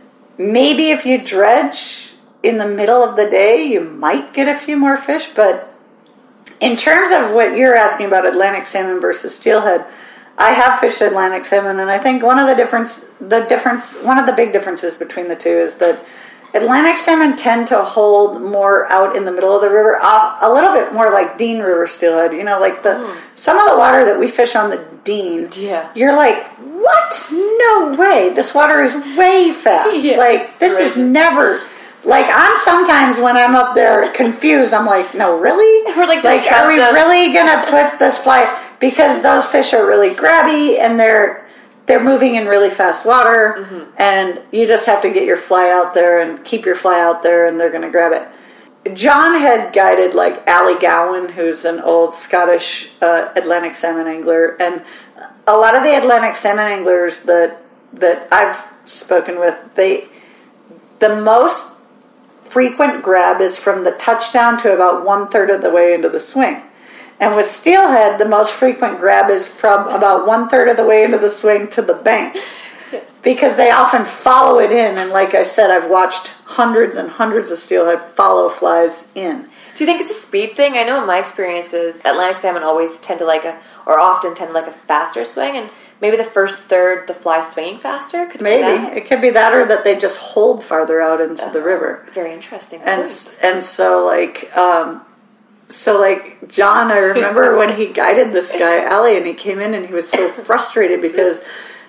maybe if you dredge in the middle of the day, you might get a few more fish. But in terms of what you're asking about Atlantic salmon versus steelhead, I have fished Atlantic salmon, and I think one of the difference, the difference, one of the big differences between the two is that Atlantic salmon tend to hold more out in the middle of the river, a little bit more like Dean River steelhead. You know, like the mm. some of the water that we fish on the Dean. Yeah, you're like, what? No way! This water is way fast. Yeah. Like this right. is never. Like, I'm sometimes when I'm up there confused, I'm like, no, really? We're like, like are we us. really going to put this fly? Because those fish are really grabby and they're they're moving in really fast water. Mm-hmm. And you just have to get your fly out there and keep your fly out there and they're going to grab it. John had guided, like, Ali Gowan, who's an old Scottish uh, Atlantic salmon angler. And a lot of the Atlantic salmon anglers that that I've spoken with, they the most frequent grab is from the touchdown to about one-third of the way into the swing. And with steelhead, the most frequent grab is from about one-third of the way into the swing to the bank. Because they often follow it in. And like I said, I've watched hundreds and hundreds of steelhead follow flies in. Do you think it's a speed thing? I know in my experiences, Atlantic salmon always tend to like a, or often tend to like a faster swing, and maybe the first third, the fly swinging faster? Could it maybe. Be that? It could be that, or that they just hold farther out into uh, the river. Very interesting. And point. and so like, um, so like John, I remember when he guided this guy, Ali, and he came in and he was so frustrated because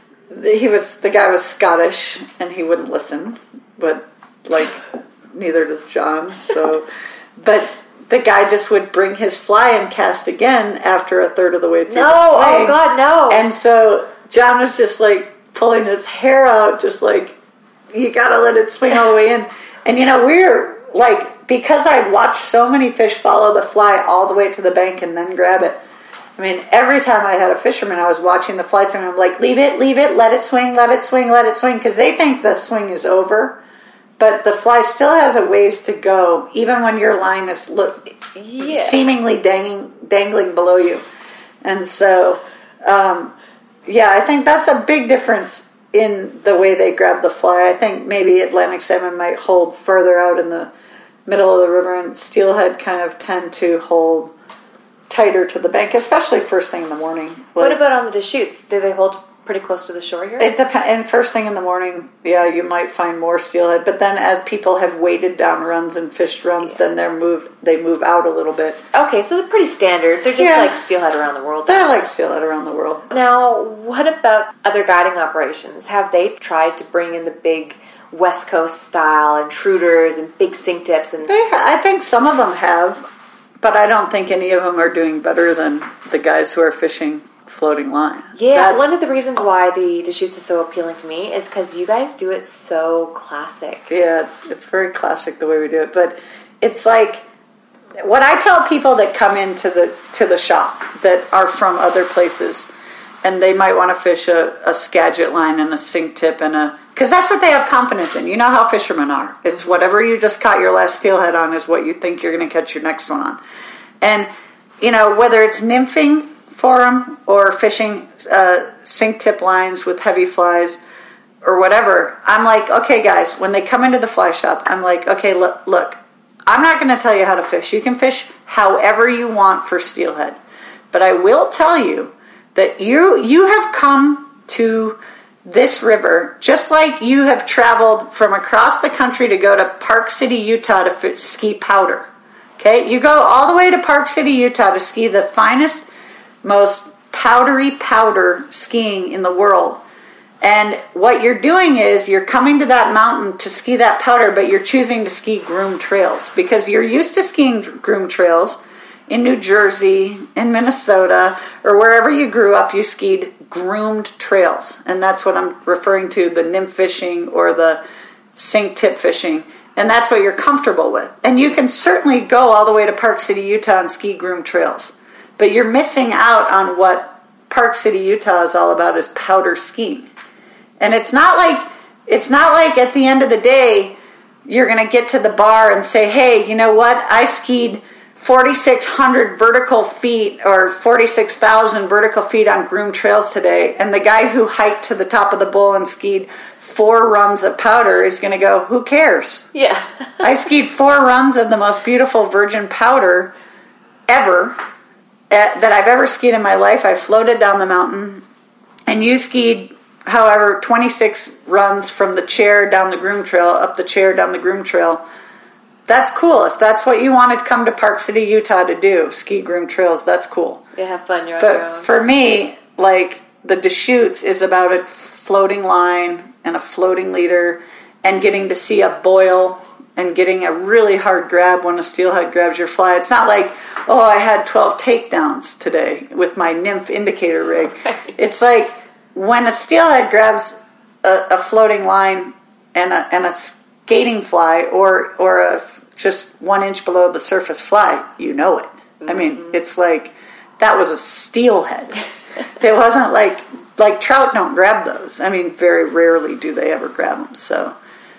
he was, the guy was Scottish and he wouldn't listen, but like neither does John, so... But the guy just would bring his fly and cast again after a third of the way through no, the swing. Oh, God, no. And so John was just, like, pulling his hair out, just like, you gotta let it swing all the way in. And, you know, we're, like, because I'd watched so many fish follow the fly all the way to the bank and then grab it, I mean, every time I had a fisherman, I was watching the fly swing, I'm like, leave it, leave it, let it swing, let it swing, let it swing, because they think the swing is over. But the fly still has a ways to go, even when your line is look yeah. seemingly dang, dangling below you. And so, um, yeah, I think that's a big difference in the way they grab the fly. I think maybe Atlantic salmon might hold further out in the middle of the river, and steelhead kind of tend to hold tighter to the bank, especially first thing in the morning. Like, what about on the Deschutes? Do they hold pretty close to the shore here? It depends. And first thing in the morning, yeah, you might find more steelhead. But then, as people have weighted down runs and fished runs, yeah. then they're moved. They move out a little bit. Okay, so they're pretty standard. They're just yeah. like steelhead around the world. They're like steelhead around the world. Now, what about other guiding operations? Have they tried to bring in the big West Coast style intruders and big sink tips? And they, I think some of them have, but I don't think any of them are doing better than the guys who are fishing floating line. Yeah, That's, one of the reasons why the Deschutes is so appealing to me is because you guys do it so classic. Yeah, it's it's very classic the way we do it. But it's like what I tell people that come into the to the shop that are from other places, and they might want to fish a, a Skagit line and a sink tip and a, because that's what they have confidence in. You know how fishermen are. It's whatever you just caught your last steelhead on is what you think you're going to catch your next one on. And, you know, whether it's nymphing for them or fishing uh, sink tip lines with heavy flies or whatever, I'm like, okay, guys, when they come into the fly shop, I'm like, okay, look, look, I'm not going to tell you how to fish. You can fish however you want for steelhead. But I will tell you that you you have come to this river just like you have traveled from across the country to go to Park City, Utah to f- ski powder. Okay? You go all the way to Park City, Utah to ski the finest, most powdery powder skiing in the world. And what you're doing is you're coming to that mountain to ski that powder, but you're choosing to ski groomed trails because you're used to skiing groomed trails in New Jersey, in Minnesota, or wherever you grew up. You skied groomed trails, and that's what I'm referring to, the nymph fishing or the sink tip fishing, and that's what you're comfortable with. And you can certainly go all the way to Park City, Utah and ski groomed trails, but you're missing out on what Park City, Utah is all about, is powder skiing. And it's not like it's not like at the end of the day you're going to get to the bar and say, hey, you know what, I skied forty-six hundred vertical feet or forty-six thousand vertical feet on groomed trails today, and the guy who hiked to the top of the bowl and skied four runs of powder is going to go, who cares? Yeah. I skied four runs of the most beautiful virgin powder ever uh, that I've ever skied in my life. I floated down the mountain, and you skied, however, twenty-six runs from the chair down the groomed trail, up the chair down the groomed trail. That's cool. If that's what you wanted to come to Park City, Utah to do, ski groomed trails, that's cool. Yeah, have fun. You're on but your own. For me, like, the Deschutes is about a floating line and a floating leader and getting to see a boil and getting a really hard grab when a steelhead grabs your fly. It's not like, oh, I had twelve takedowns today with my nymph indicator rig. Right. It's like when a steelhead grabs a, a floating line and a, and a skating fly or or a just one inch below the surface fly, you know it. Mm-hmm. I mean, it's like that was a steelhead. It wasn't like like trout don't grab those. I mean, very rarely do they ever grab them. So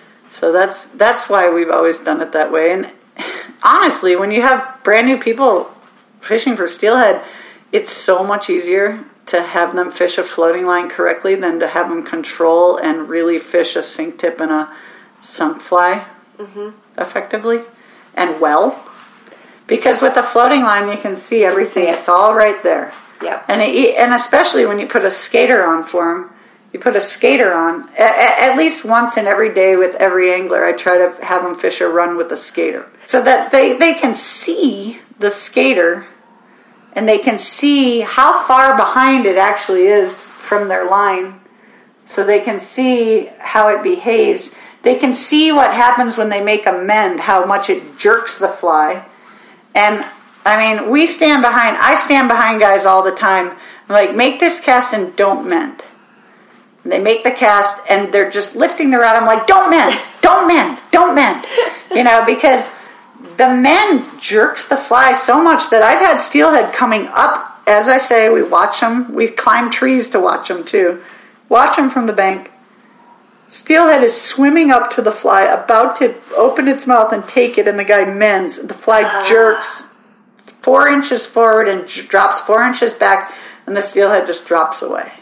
so that's that's why we've always done it that way. And honestly, when you have brand new people fishing for steelhead, it's so much easier to have them fish a floating line correctly than to have them control and really fish a sink tip and a sunk fly mm-hmm. effectively and well. Because with a floating line, you can see everything. See it. It's all right there. Yeah. And it, and especially when you put a skater on for them, you put a skater on at, at least once in every day with every angler. I try to have them fish a run with a skater so that they, they can see the skater and they can see how far behind it actually is from their line, so they can see how it behaves. They can see what happens when they make a mend, how much it jerks the fly. And, I mean, we stand behind, I stand behind guys all the time, like, make this cast and don't mend. And they make the cast, and they're just lifting the rod. I'm like, don't mend, don't mend, don't mend. You know, because the mend jerks the fly so much that I've had steelhead coming up. As I say, we watch them. We climb trees to watch them, too. Watch them from the bank. Steelhead is swimming up to the fly, about to open its mouth and take it, and the guy mends. The fly ah. jerks four inches forward and j- drops four inches back, and the steelhead just drops away.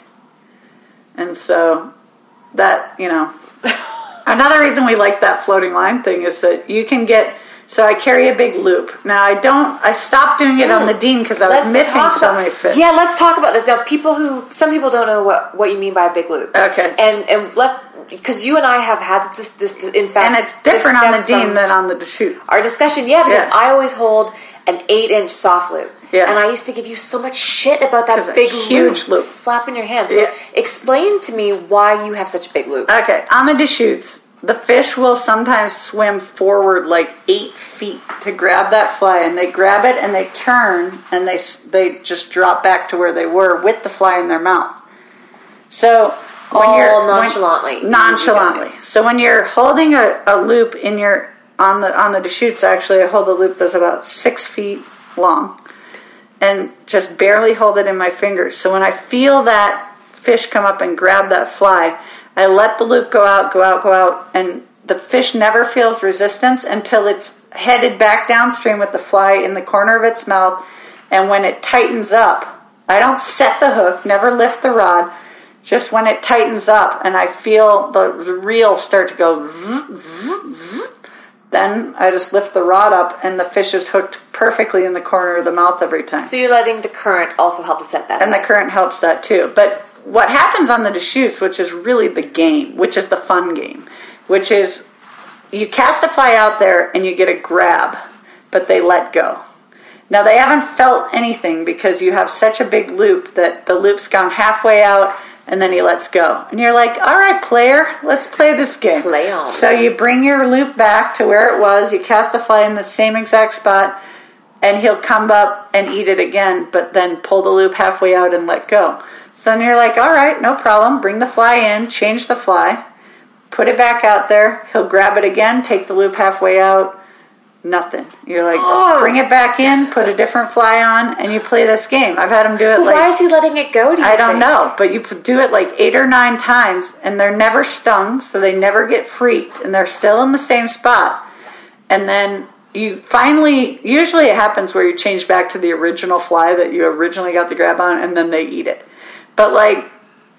And so that, you know, another reason we like that floating line thing is that you can get, so I carry a big loop. Now I don't, I stopped doing it mm. on the Dean because I was let's missing so about, many fish. Yeah, let's talk about this. Now people who, some people don't know what, what you mean by a big loop. Okay. And and let's, because you and I have had this, this, in fact. And it's different on the Dean than on the Deschutes. Our discussion, yeah, because yeah. I always hold an eight inch soft loop. Yeah. And I used to give you so much shit about that big huge loop, loop. Slap in your hand. So yeah. Explain to me why you have such a big loop. Okay, on the Deschutes, the fish will sometimes swim forward like eight feet to grab that fly, and they grab it and they turn and they they just drop back to where they were with the fly in their mouth. So when All you're nonchalantly, when, nonchalantly. So when you're holding a, a loop in your on the on the Deschutes, actually, I hold a loop that's about six feet long, and just barely hold it in my fingers. So when I feel that fish come up and grab that fly, I let the loop go out, go out, go out, and the fish never feels resistance until it's headed back downstream with the fly in the corner of its mouth. And when it tightens up, I don't set the hook, never lift the rod, just when it tightens up and I feel the reel start to go zzz, zzz, zzz, then I just lift the rod up and the fish is hooked perfectly in the corner of the mouth every time. So you're letting the current also help to set that And up. the current helps that too. But what happens on the Deschutes, which is really the game, which is the fun game, which is you cast a fly out there and you get a grab, but they let go. Now, they haven't felt anything because you have such a big loop that the loop's gone halfway out and then he lets go. And you're like, all right, player, let's play this game. Play on. So you bring your loop back to where it was, you cast the fly in the same exact spot, and he'll come up and eat it again, but then pull the loop halfway out and let go. So then you're like, all right, no problem. Bring the fly in, change the fly, put it back out there. He'll grab it again, take the loop halfway out. Nothing. You're like, oh. Bring it back in, put a different fly on, and you play this game. I've had him do it. Why like... Why is he letting it go, do you I don't think? know, but you do it like eight or nine times, and they're never stung, so they never get freaked, and they're still in the same spot. And then you finally, usually it happens where you change back to the original fly that you originally got the grab on, and then they eat it. But like,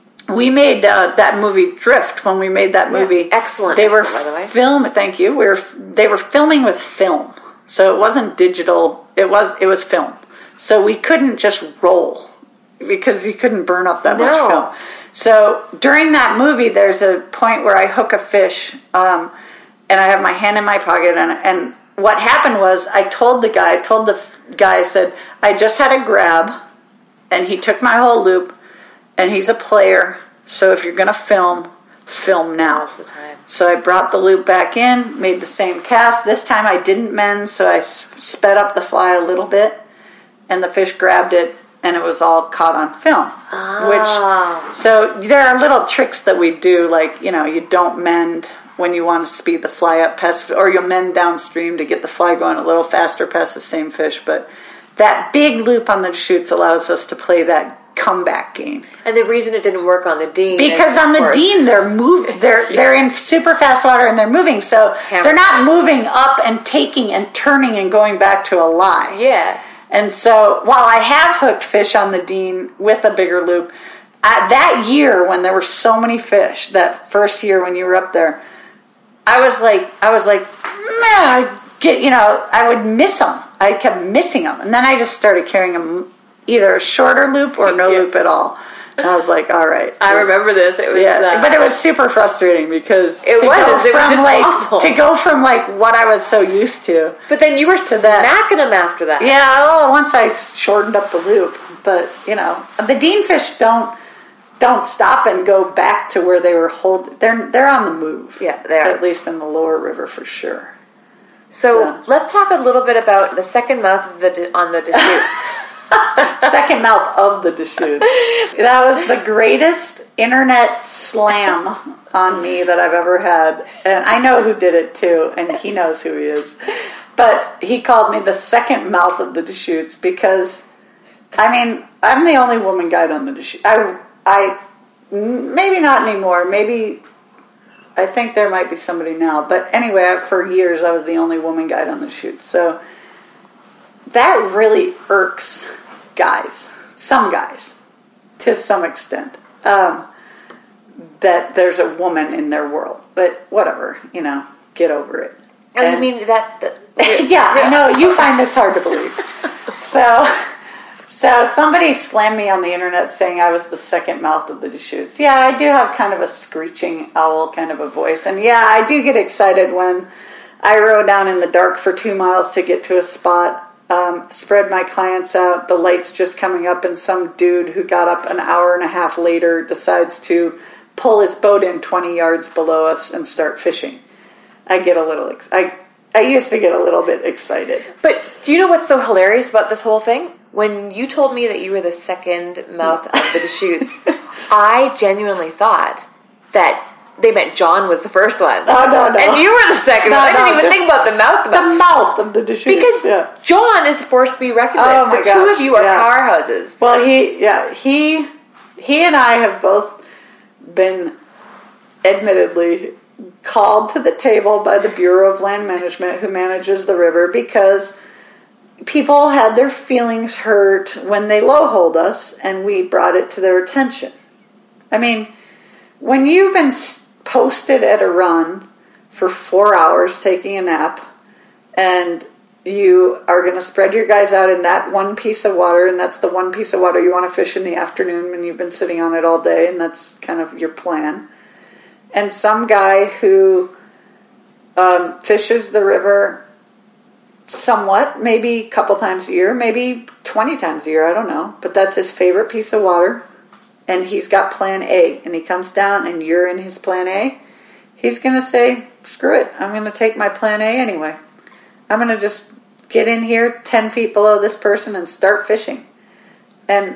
we made uh, that movie Drift. When we made that movie, yeah, excellent. They excellent, were by the way. film. Thank you. We were. They were filming with film, so it wasn't digital. It was. It was film. So we couldn't just roll because you couldn't burn up that no. much film. So during that movie, there's a point where I hook a fish, um, and I have my hand in my pocket, and and what happened was I told the guy. I told the f- guy. I said I just had a grab, and he took my whole loop. And he's a player, so if you're going to film, film now. That's the time. So I brought the loop back in, made the same cast. This time I didn't mend, so I sped up the fly a little bit, and the fish grabbed it, and it was all caught on film. Oh. Which, so there are little tricks that we do, like, you know, you don't mend when you want to speed the fly up past, or you'll mend downstream to get the fly going a little faster past the same fish. But that big loop on the Deschutes allows us to play that comeback game. And the reason it didn't work on the Dean because is, on the course, Dean they're move they're yeah. they're in super fast water and they're moving, so they're not moving up and taking and turning and going back to a lie. Yeah. And so while I have hooked fish on the Dean with a bigger loop, I, that year when there were so many fish, that first year when you were up there, I was like I was like, man, I get you know I would miss them. I kept missing them, and then I just started carrying them. Either a shorter loop or no yeah. loop at all. And I was like, all right. I remember this. It was, yeah, uh, but it was super frustrating because it to was. Go it from was like awful. to go from like what I was so used to. But then you were smacking them after that. Yeah. Well, once I shortened up the loop, but you know, the Dean fish don't don't stop and go back to where they were holding. They're they're on the move. Yeah, they are. At least in the lower river for sure. So, so. let's talk a little bit about the second mouth of the on the Deschutes. Second mouth of the Deschutes. That was the greatest internet slam on me that I've ever had. And I know who did it too, and he knows who he is. But he called me the second mouth of the Deschutes because, I mean, I'm the only woman guide on the Deschutes. I, I, maybe not anymore. Maybe, I think there might be somebody now. But anyway, for years I was the only woman guide on the Deschutes. So that really irks guys, some guys, to some extent, um, that there's a woman in their world. But whatever, you know, get over it. Oh, and, you mean that? that yeah, I know, you find this hard to believe. So, so somebody slammed me on the internet saying I was the second mouth of the Deschutes. Yeah, I do have kind of a screeching owl kind of a voice. And yeah, I do get excited when I row down in the dark for two miles to get to a spot. Um, spread my clients out, the light's just coming up, and some dude who got up an hour and a half later decides to pull his boat in twenty yards below us and start fishing. I get a little, ex- I, I used to get a little bit excited. But do you know what's so hilarious about this whole thing? When you told me that you were the second mouth of the Deschutes, I genuinely thought that they meant John was the first one. Oh, no, no. And you were the second no, one. I didn't no, even this, think about the mouth. The mouth of the Deschutes. Because yeah. John is a force to be reckoned with. Oh, my the gosh, two of you are yeah. powerhouses. Well, he, yeah, he, he and I have both been, admittedly, called to the table by the Bureau of Land Management, who manages the river, because people had their feelings hurt when they low-holed us, and we brought it to their attention. I mean, when you've been posted at a run for four hours taking a nap, and you are going to spread your guys out in that one piece of water, and that's the one piece of water you want to fish in the afternoon when you've been sitting on it all day, and that's kind of your plan. And some guy who um, fishes the river somewhat, maybe a couple times a year, maybe twenty times a year, I don't know. But that's his favorite piece of water. And he's got plan A. And he comes down and you're in his plan A. He's going to say, screw it. I'm going to take my plan A anyway. I'm going to just get in here ten feet below this person and start fishing. And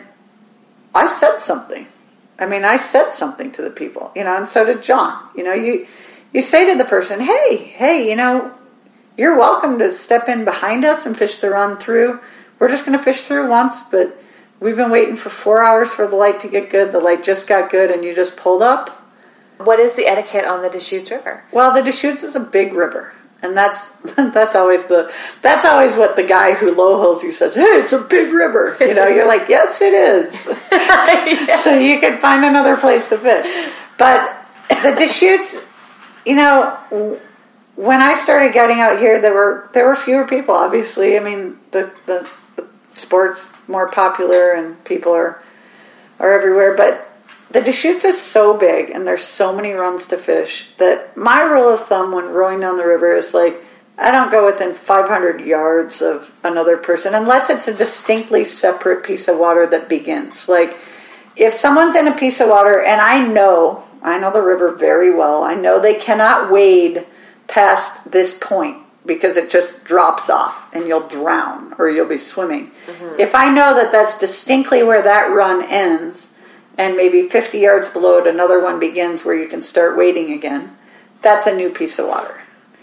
I said something. I mean, I said something to the people, you know, and so did John. You know, you, you say to the person, hey, hey, you know, you're welcome to step in behind us and fish the run through. We're just going to fish through once, but we've been waiting for four hours for the light to get good. The light just got good, and you just pulled up. What is the etiquette on the Deschutes River? Well, the Deschutes is a big river, and that's that's always the that's always what the guy who low hulls you says. Hey, it's a big river. You know, you're like, yes, it is. Yeah. So you can find another place to fish. But the Deschutes, you know. When I started getting out here, there were there were fewer people, obviously. I mean, the, the, the sport's more popular and people are are everywhere. But the Deschutes is so big and there's so many runs to fish that my rule of thumb when rowing down the river is like, I don't go within five hundred yards of another person unless it's a distinctly separate piece of water that begins. Like, if someone's in a piece of water and I know, I know the river very well, I know they cannot wade past this point because it just drops off and you'll drown or you'll be swimming. Mm-hmm. If I know that that's distinctly where that run ends and maybe fifty yards below it another one begins where you can start wading again, that's a new piece of water.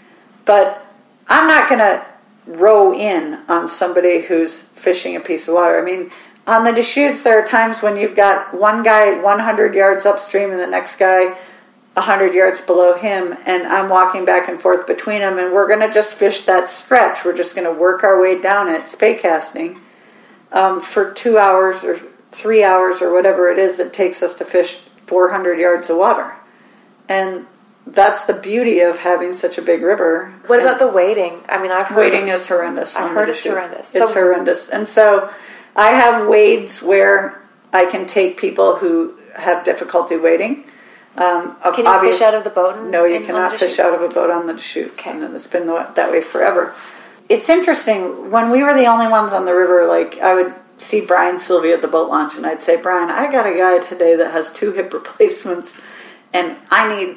But I'm not going to row in on somebody who's fishing a piece of water. I mean, on the Deschutes there are times when you've got one guy one hundred yards upstream and the next guy one hundred yards below him, and I'm walking back and forth between them, and we're going to just fish that stretch. We're just going to work our way down it, spey casting, um, for two hours or three hours or whatever it is that takes us to fish four hundred yards of water. And that's the beauty of having such a big river. What and about the wading? I mean, I've heard wading of, is horrendous. I've heard it's horrendous. It's so, horrendous. And so I have wades where I can take people who have difficulty wading. Um, Can you fish out of the boat? In, no, you in, cannot fish out of a boat on the Deschutes, okay. And it's been that way forever. It's interesting, when we were the only ones on the river, like, I would see Brian Sylvia at the boat launch, and I'd say, Brian, I got a guy today that has two hip replacements, and I need,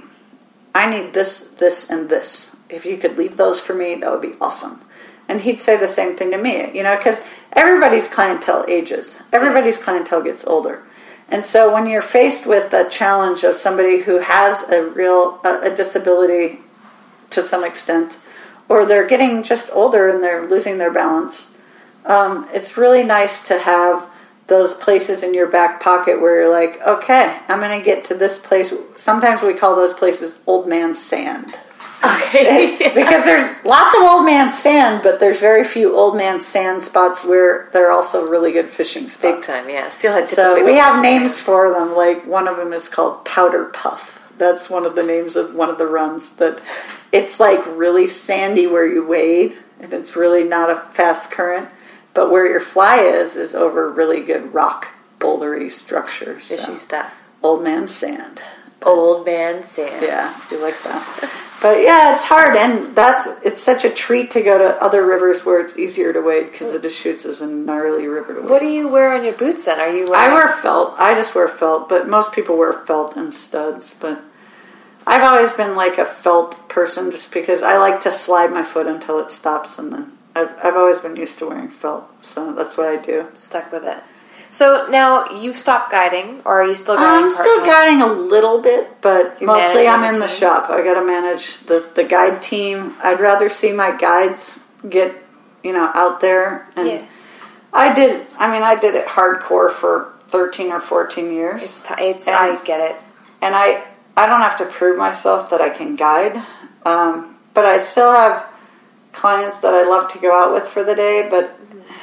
I need this, this, and this. If you could leave those for me, that would be awesome. And he'd say the same thing to me, you know, because everybody's clientele ages. Everybody's clientele gets older. And so when you're faced with the challenge of somebody who has a real a, a disability to some extent, or they're getting just older and they're losing their balance, um, it's really nice to have those places in your back pocket where you're like, okay, I'm going to get to this place. Sometimes we call those places old man sand. Okay. Because there's lots of old man sand, but there's very few old man sand spots where they're also really good fishing spots. Big time, yeah. Steelhead. So we have names for them. Like, one of them is called Powder Puff. That's one of the names of one of the runs. That it's like really sandy where you wade, and it's really not a fast current. But where your fly is is over really good rock bouldery structures. Fishy so. stuff. Old man sand. Old man sand. Yeah, you like that. But yeah, it's hard, and that's it's such a treat to go to other rivers where it's easier to wade, because the Deschutes is a gnarly river to wade. What do you wear on your boots then? Are you wearing... I wear felt. I just wear felt, but most people wear felt and studs. But I've always been like a felt person, just because I like to slide my foot until it stops, and then I've I've always been used to wearing felt, so that's what I do. Stuck with it. So now you've stopped guiding, or are you still guiding? I'm still guiding a little bit, but you mostly I'm in the the shop. I got to manage the, the guide team. I'd rather see my guides get, you know, out there. And yeah. I did. I mean, I did it hardcore for thirteen or fourteen years. It's t- it's. And, I get it. And I I don't have to prove myself that I can guide, um, but I still have clients that I love to go out with for the day. But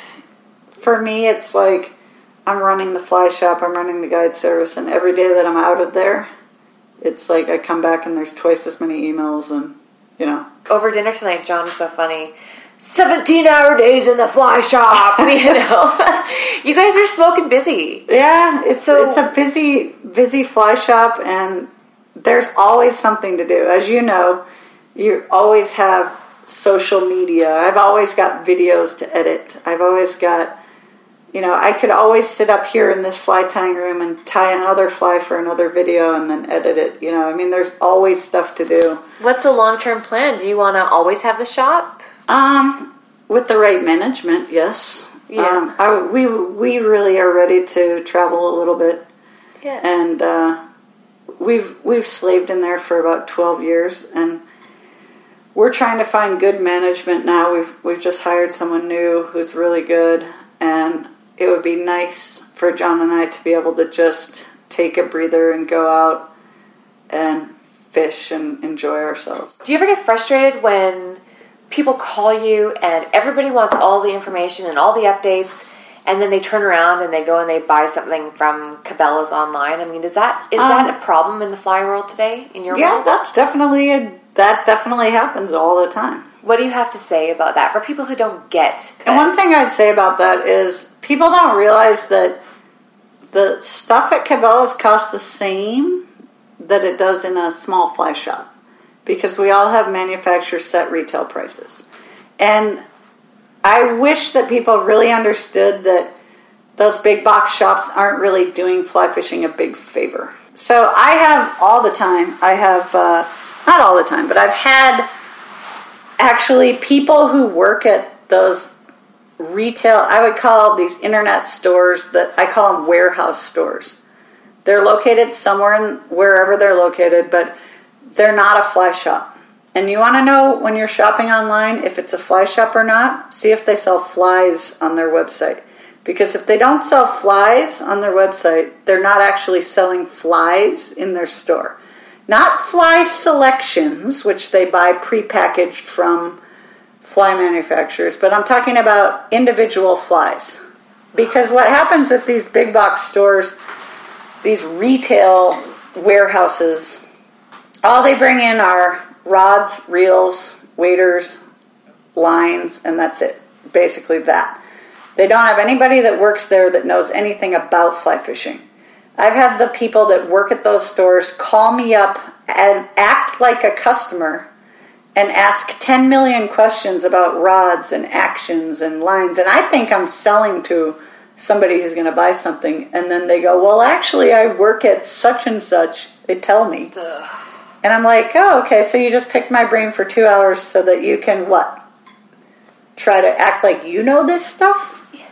for me, it's like, I'm running the fly shop, I'm running the guide service, and every day that I'm out of there, it's like I come back and there's twice as many emails, and, you know. Over dinner tonight, John was so funny. seventeen-hour days in the fly shop, you know. You guys are smoking busy. Yeah, it's, so, it's a busy, busy fly shop, and there's always something to do. As you know, you always have social media. I've always got videos to edit. I've always got, you know, I could always sit up here in this fly tying room and tie another fly for another video and then edit it. You know, I mean, there's always stuff to do. What's the long-term plan? Do you want to always have the shop? Um, with the right management, yes. Yeah. Um, I, we we really are ready to travel a little bit. Yeah. And uh, we've we've slaved in there for about twelve years, and we're trying to find good management now. We've we've just hired someone new who's really good, and it would be nice for John and I to be able to just take a breather and go out and fish and enjoy ourselves. Do you ever get frustrated when people call you and everybody wants all the information and all the updates, and then they turn around and they go and they buy something from Cabela's online? I mean, does that is um, that a problem in the fly world today, in your yeah, world? Yeah, that's definitely a, that definitely happens all the time. What do you have to say about that for people who don't get it? And one thing I'd say about that is people don't realize that the stuff at Cabela's costs the same that it does in a small fly shop, because we all have manufacturer set retail prices. And I wish that people really understood that those big box shops aren't really doing fly fishing a big favor. So I have all the time, I have, uh, not all the time, but I've had actually people who work at those retail, I would call these internet stores, that I call them warehouse stores. They're located somewhere in wherever they're located, but they're not a fly shop. And you want to know when you're shopping online if it's a fly shop or not? See if they sell flies on their website. Because if they don't sell flies on their website, they're not actually selling flies in their store. Not fly selections, which they buy prepackaged from fly manufacturers, but I'm talking about individual flies. Because what happens with these big box stores, these retail warehouses, all they bring in are rods, reels, waders, lines, and that's it. Basically that. They don't have anybody that works there that knows anything about fly fishing. I've had the people that work at those stores call me up and act like a customer and ask ten million questions about rods and actions and lines. And I think I'm selling to somebody who's going to buy something. And then they go, well, actually, I work at such and such. They tell me. Ugh. And I'm like, oh, okay, so you just picked my brain for two hours so that you can, what? Try to act like you know this stuff? Yeah.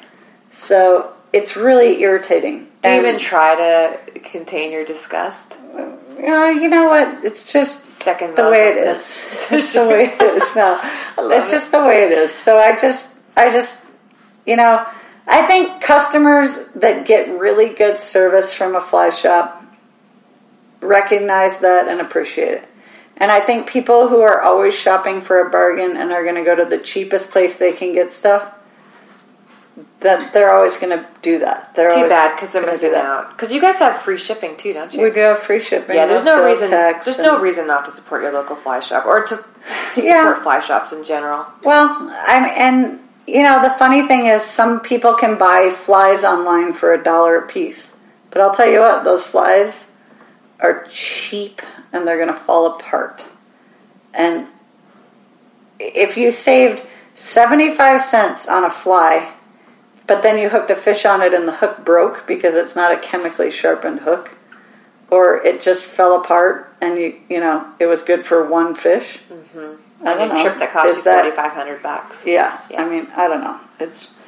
So it's really irritating. Do you and, even try to contain your disgust? Uh, you know what? It's just Second the way it is. It's the way it is. No, it's just the way it is. So I just, I just, you know, I think customers that get really good service from a fly shop recognize that and appreciate it. And I think people who are always shopping for a bargain and are going to go to the cheapest place they can get stuff, that they're always going to do that. They're it's too bad because they're missing out. Because you guys have free shipping too, don't you? We do have free shipping. Yeah, there's no reason. There's and, no reason not to support your local fly shop or to to yeah. support fly shops in general. Well, I'm and you know the funny thing is some people can buy flies online for a dollar a piece, but I'll tell you what, those flies are cheap and they're going to fall apart. And if you saved seventy-five cents on a fly, but then you hooked a fish on it and the hook broke because it's not a chemically sharpened hook, or it just fell apart and you you know it was good for one fish. Mm-hmm. I don't know. A trip that cost you forty-five hundred bucks. Yeah, yeah, I mean, I don't know. It's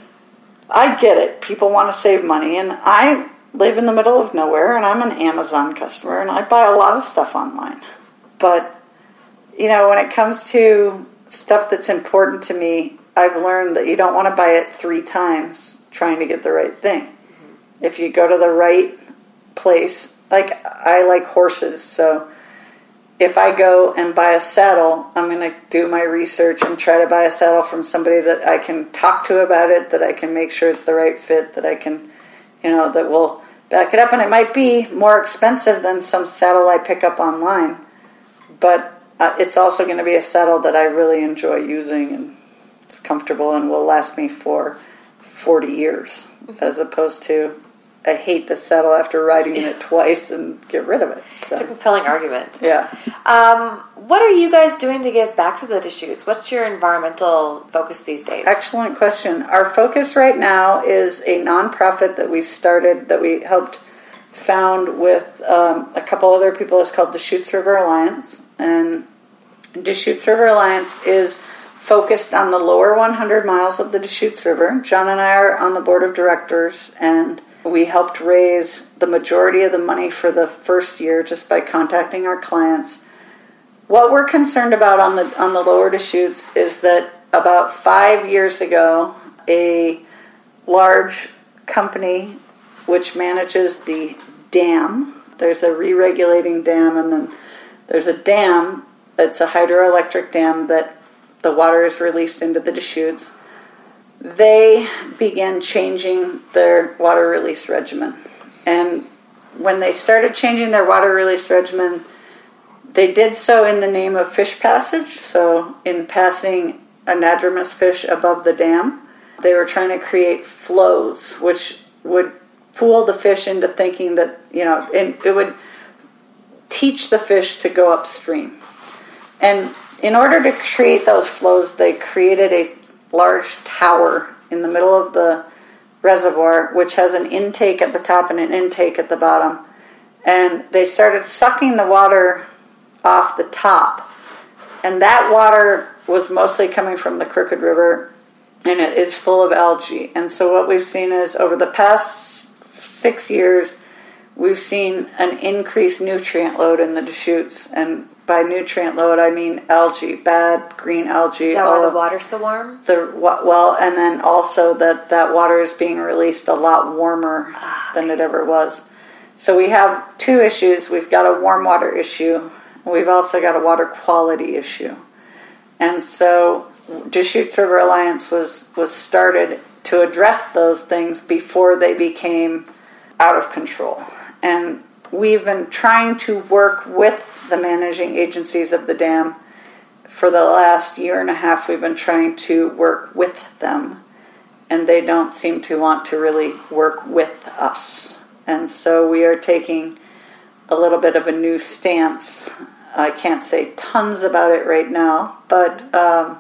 I get it. People want to save money, and I live in the middle of nowhere, and I'm an Amazon customer, and I buy a lot of stuff online. But you know, when it comes to stuff that's important to me, I've learned that you don't want to buy it three times trying to get the right thing. Mm-hmm. If you go to the right place, like I like horses, so if I go and buy a saddle, I'm going to do my research and try to buy a saddle from somebody that I can talk to about it, that I can make sure it's the right fit, that I can, you know, that will back it up. And it might be more expensive than some saddle I pick up online, but uh, it's also going to be a saddle that I really enjoy using, and it's comfortable and will last me for forty years, as opposed to I hate to settle after riding it twice and get rid of it. So. It's a compelling argument. Yeah. Um, what are you guys doing to give back to the Deschutes? What's your environmental focus these days? Excellent question. Our focus right now is a nonprofit that we started, that we helped found with um, a couple other people. It's called Deschutes River Alliance. And Deschutes River Alliance is focused on the lower one hundred miles of the Deschutes River. John and I are on the board of directors, and we helped raise the majority of the money for the first year just by contacting our clients. What we're concerned about on the on the lower Deschutes is that about five years ago, a large company which manages the dam, there's a re-regulating dam, and then there's a dam, it's a hydroelectric dam that the water is released into the Deschutes. They began changing their water release regimen. And when they started changing their water release regimen, they did so in the name of fish passage. So in passing anadromous fish above the dam, they were trying to create flows, which would fool the fish into thinking that, you know, and it would teach the fish to go upstream. And in order to create those flows, they created a large tower in the middle of the reservoir, which has an intake at the top and an intake at the bottom. And they started sucking the water off the top. And that water was mostly coming from the Crooked River, and it is full of algae. And so what we've seen is over the past six years, we've seen an increased nutrient load in the Deschutes. And by nutrient load, I mean algae, bad green algae. Is that why the water's so warm? The, well, and then also that that water is being released a lot warmer ah, than it ever was. So we have two issues. We've got a warm water issue. We've also got a water quality issue. And so Deschutes River Alliance was, was started to address those things before they became out of control. And we've been trying to work with the managing agencies of the dam. For the last year and a half, we've been trying to work with them, and they don't seem to want to really work with us. And so we are taking a little bit of a new stance. I can't say tons about it right now, but um,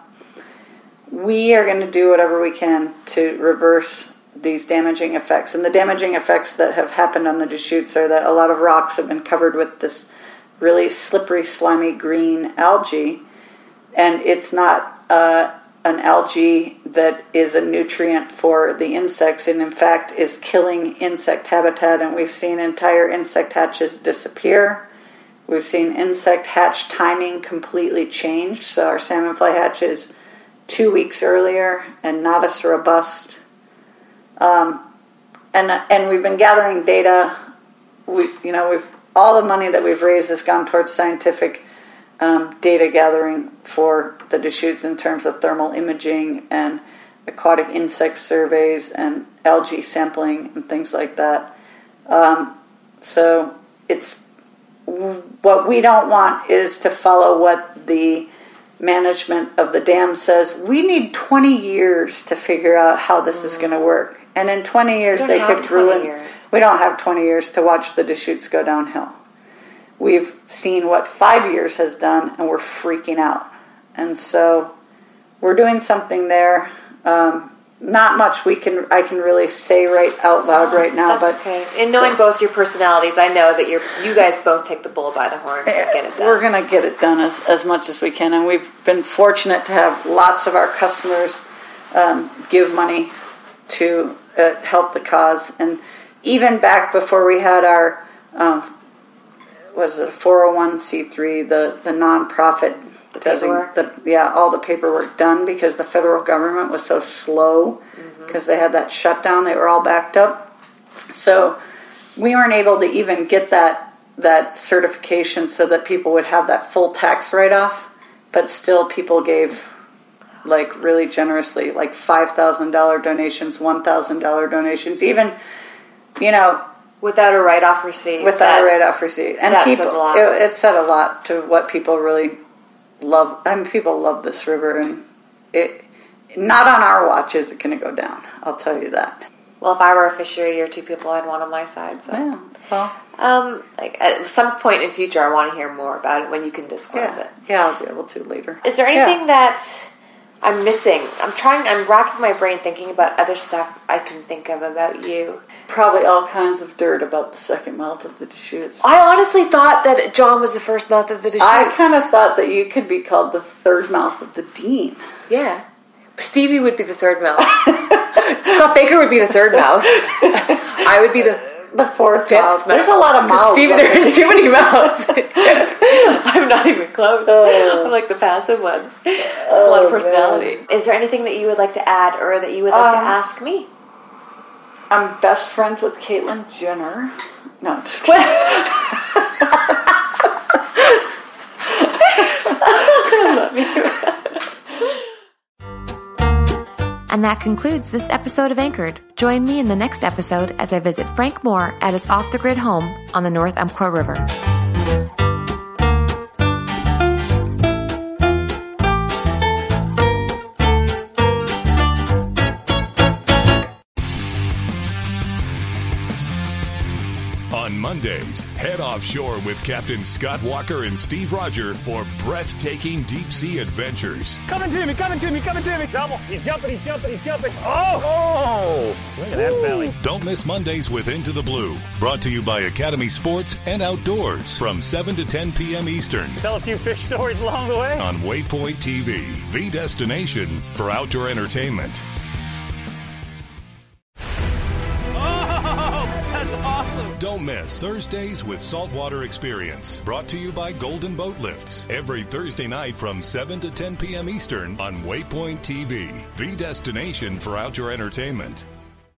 we are going to do whatever we can to reverse these damaging effects. And the damaging effects that have happened on the Deschutes are that a lot of rocks have been covered with this really slippery, slimy green algae, and it's not uh, an algae that is a nutrient for the insects, and in fact is killing insect habitat, and we've seen entire insect hatches disappear. We've seen insect hatch timing completely changed, so our salmon fly hatch is two weeks earlier and not as robust. Um, and and we've been gathering data. We, you know, we've all the money that we've raised has gone towards scientific um, data gathering for the Deschutes in terms of thermal imaging and aquatic insect surveys and algae sampling and things like that. Um, so it's what we don't want is to follow what the management of the dam says. We need twenty years to figure out how this mm. is going to work. And in twenty years, they could ruin. Years. We don't have twenty years to watch the Deschutes go downhill. We've seen what five years has done, and we're freaking out. And so we're doing something there. Um, not much we can I can really say right out loud right now. That's but okay. And knowing but, both your personalities, I know that you're you guys both take the bull by the horn to get it done. We're going to get it done as, as much as we can. And we've been fortunate to have lots of our customers um, give money to uh, help the cause. And even back before we had our, um, what is it, four oh one c three, the, the nonprofit, the paperwork? The, yeah, all the paperwork done because the federal government was so slow because mm-hmm. they had that shutdown. They were all backed up. So we weren't able to even get that, that certification so that people would have that full tax write-off, but still people gave like really generously, like five thousand dollars donations, one thousand dollars donations, even, you know. Without a write-off receipt. Without that, a write-off receipt. And that people, says a lot. It, it said a lot to what people really love. I mean, people love this river, and it, not on our watch is it going to go down. I'll tell you that. Well, if I were a fishery, you're two people I'd want on my side. So. Yeah. Well, um, like at some point in future, I want to hear more about it when you can disclose yeah. it. Yeah, I'll be able to later. Is there anything yeah. that I'm missing? I'm trying. I'm racking my brain thinking about other stuff I can think of about you. Probably all kinds of dirt about the second mouth of the Deschutes. I honestly thought that John was the first mouth of the Deschutes. I kind of thought that you could be called the third mouth of the Dean. Yeah. Stevie would be the third mouth. Scott Baker would be the third mouth. I would be the the fourth fifth mouth. mouth. There's a lot of mouths. Stevie, there is too many mouths. I'm not even close. Oh. I'm like the passive one. There's oh, a lot of personality. Man. Is there anything that you would like to add or that you would like um, to ask me? I'm best friends with Caitlyn Jenner. No, I'm just kidding. I love you. And that concludes this episode of Anchored. Join me in the next episode as I visit Frank Moore at his off-the-grid home on the North Umpqua River. On Mondays, head offshore with Captain Scott Walker and Steve Roger for breathtaking deep-sea adventures. Coming to me, coming to me, coming to me. Double. He's jumping, he's jumping, he's jumping. Oh! Oh! Look at that belly. Don't miss Mondays with Into the Blue. Brought to you by Academy Sports and Outdoors from seven to ten p.m. Eastern. Tell a few fish stories along the way. On Waypoint T V, the destination for outdoor entertainment. Don't miss Thursdays with Saltwater Experience, brought to you by Golden Boat Lifts, every Thursday night from seven to ten p.m. Eastern on Waypoint T V, the destination for outdoor entertainment.